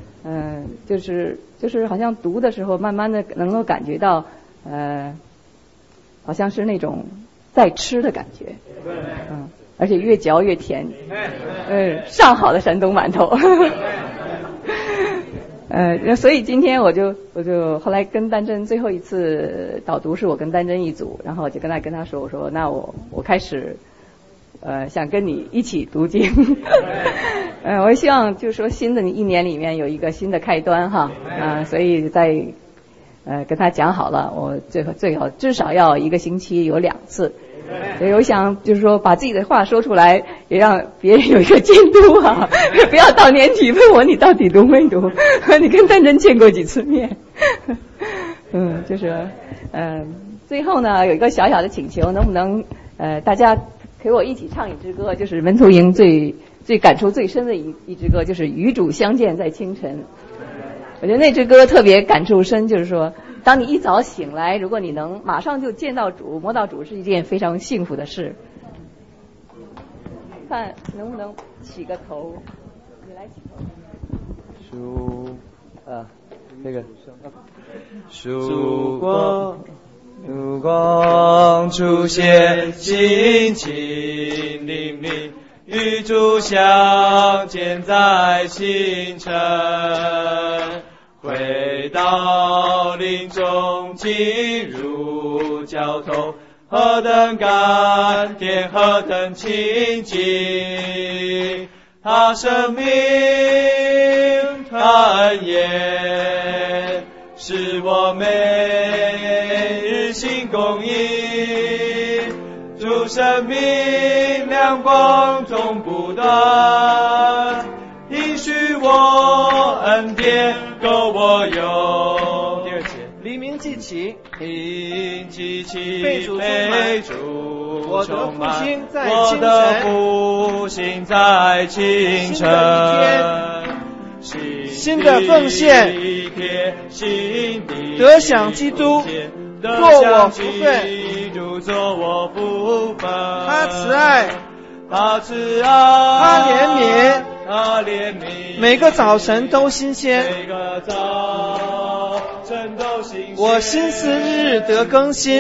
就是好像读的时候慢慢的能够感觉到好像是那种在吃的感觉，而且越嚼越甜，上好的山东馒头所以今天我就后来跟丹真最后一次导读是我跟丹真一组，然后我就跟他说，我说那我开始想跟你一起读经我希望就是说新的一年里面有一个新的开端所以在跟他讲好了，我最好至少要1个星期有2次，所以我想就是说把自己的话说出来，也让别人有一个监督不要到年底问我你到底读没读你跟丹真见过几次面就是最后呢有一个小小的请求，能不能大家陪我一起唱一支歌，就是门徒营最感触最深的一支歌，就是与主相见在清晨。 我觉得那支歌特别感触深，就是说，当你一早醒来，如果你能马上就见到主、摸到主，是一件非常幸福的事。看能不能起个头，你来起头。 那个曙光出现，心情灵敏，与主相见在清晨。回到林中，进入交头，何等甘甜，何等亲近。他生命，他恩言，是我每日心供应。主生命亮光中不断，应许我恩典够我用。第二节，黎明既起，被主充满，我的复兴在清晨。 新的奉献，得享基督，做我福分。他慈爱，他怜悯，每个早晨都新鲜。我心思日日得更新，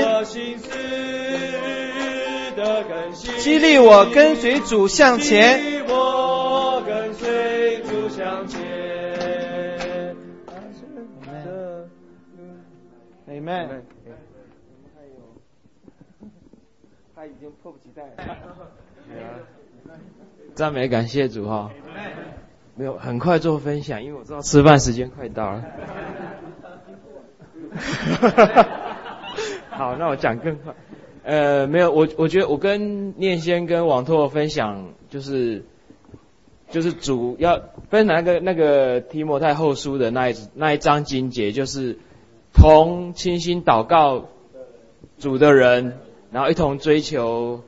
激励我跟随主向前。Amen。 他已经迫不及待了。赞美感谢主哈。没有，很快做分享，因为我知道吃饭时间快到了。好，那我讲更快。没有，我觉得我跟念先跟网拓分享，就是主要分享那个提摩太后书的那一章经节，就是同倾心祷告主的人，然后一同追求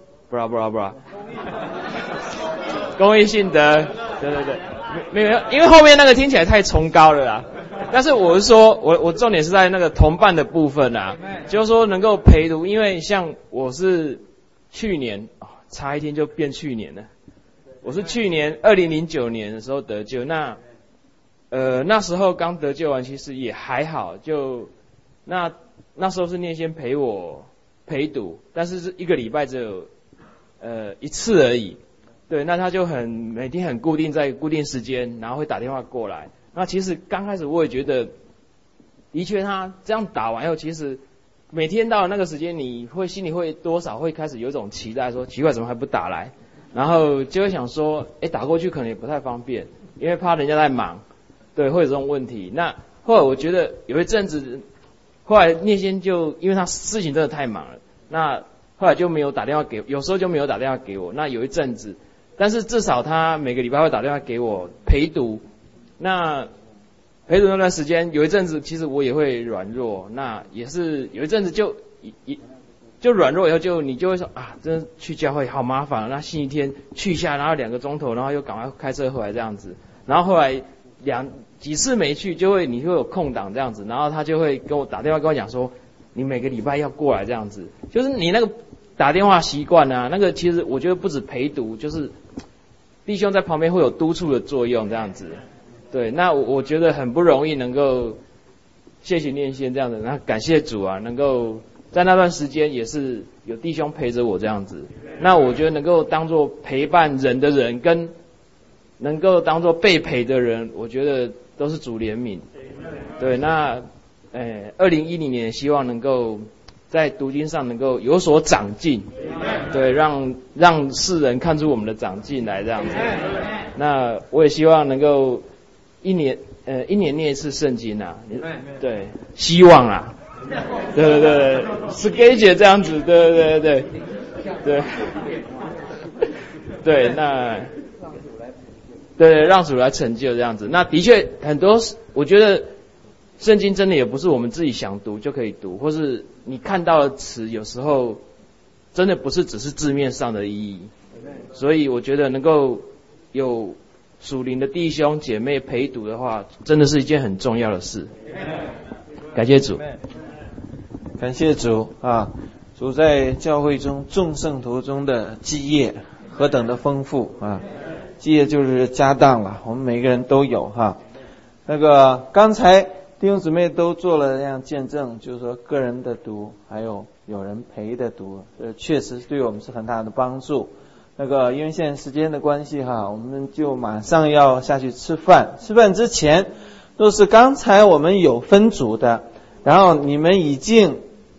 公义信德，对，没有，因为后面那个听起来太崇高了啦。但是我是说，我重点是在那个同伴的部分啊，就是说能够陪读，因为像我是去年差一天就变去年了，我是去年2009年的时候得救，那时候刚得救完，其实也还好，就那时候是念先陪我陪读，但是是一个礼拜只有一次而已，对，那他就每天很固定在固定时间，然后会打电话过来。那其实刚开始我也觉得，的确他这样打完以后，其实每天到了那个时间，你心里会多少会开始有一种期待，说奇怪怎么还不打来，然后就会想说，打过去可能也不太方便，因为怕人家在忙，对，会有这种问题。那后来我觉得有一阵子，后来念先就因为他事情真的太忙了，那后来就没有打电话给我，有时候就没有打电话给我。那有一阵子，但是至少他每个礼拜会打电话给我陪读。那陪读那段时间，有一阵子其实我也会软弱，那也是有一阵子就软弱以后你就会说啊，真的去教会好麻烦，那星期天去一下，然后2个钟头，然后又赶快开车回来这样子。然后后来几次没去，你会有空档这样子，然后他就会跟我打电话跟我讲说，你每个礼拜要过来这样子，就是你那个打电话习惯啊，那个其实我觉得不止陪读，就是弟兄在旁边会有督促的作用这样子。对，那我觉得很不容易能够谢谢念先这样的，那感谢主啊，能够在那段时间也是有弟兄陪着我这样子。那我觉得能够当作陪伴人的人，跟能够当作被陪的人，我觉得都是主怜悯。对，那2010年希望能够在读经上能够有所长进，对，让世人看出我们的长进来这样子。那我也希望能够一年念一次圣经啊，对，希望啊，对 ，schedule 这样子，对，对，那对让主来成就这样子。那的确很多，我觉得圣经真的也不是我们自己想读就可以读，或是你看到的词有时候真的不是只是字面上的意义，所以我觉得能够有属灵的弟兄姐妹陪读的话，真的是一件很重要的事。感谢主， 感谢主啊！主在教会中众圣徒中的基业何等的丰富啊！基业就是家当了，我们每个人都有哈。那个刚才弟兄姊妹都做了这样见证，就是说个人的读，还有人陪的读，确实对我们是很大的帮助。那个因为现在时间的关系哈，我们就马上要下去吃饭。吃饭之前都是刚才我们有分组的，然后你们已经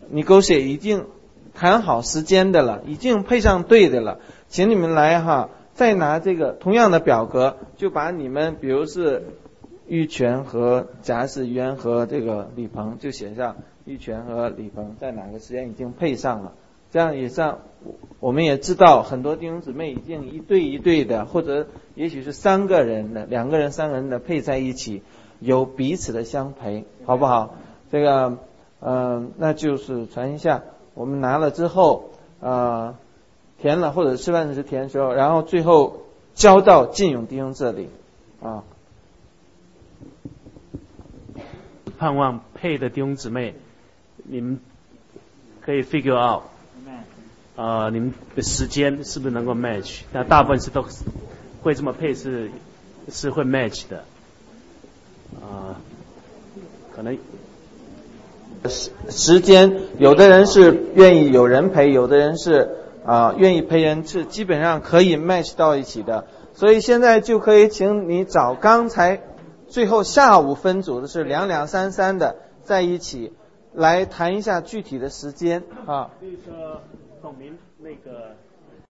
谈好时间的了，已经配上队的了，请你们来哈，再拿这个同样的表格，就把你们比如是玉泉和贾世渊和这个李鹏，就写上玉泉和李鹏在哪个时间已经配上了，这样也上我们也知道很多弟兄姊妹已经一对一对的，或者也许是3个人的2个人3个人的配在一起，有彼此的相陪，好不好？这个那就是传一下，我们拿了之后填了，或者吃饭时填的时候，然后最后交到进勇弟兄这里啊。 盼望配的弟兄姊妹，你们可以 figure out，你们的时间是不是能够 match？ 那大部分是都会这么配是会 match 的，可能时间有的人是愿意有人陪，有的人是愿意陪人，是基本上可以 match 到一起的。所以现在就可以请你找刚才最后下午分组的是2、2、3、3的在一起来谈一下具体的时间啊。 比如说董明那个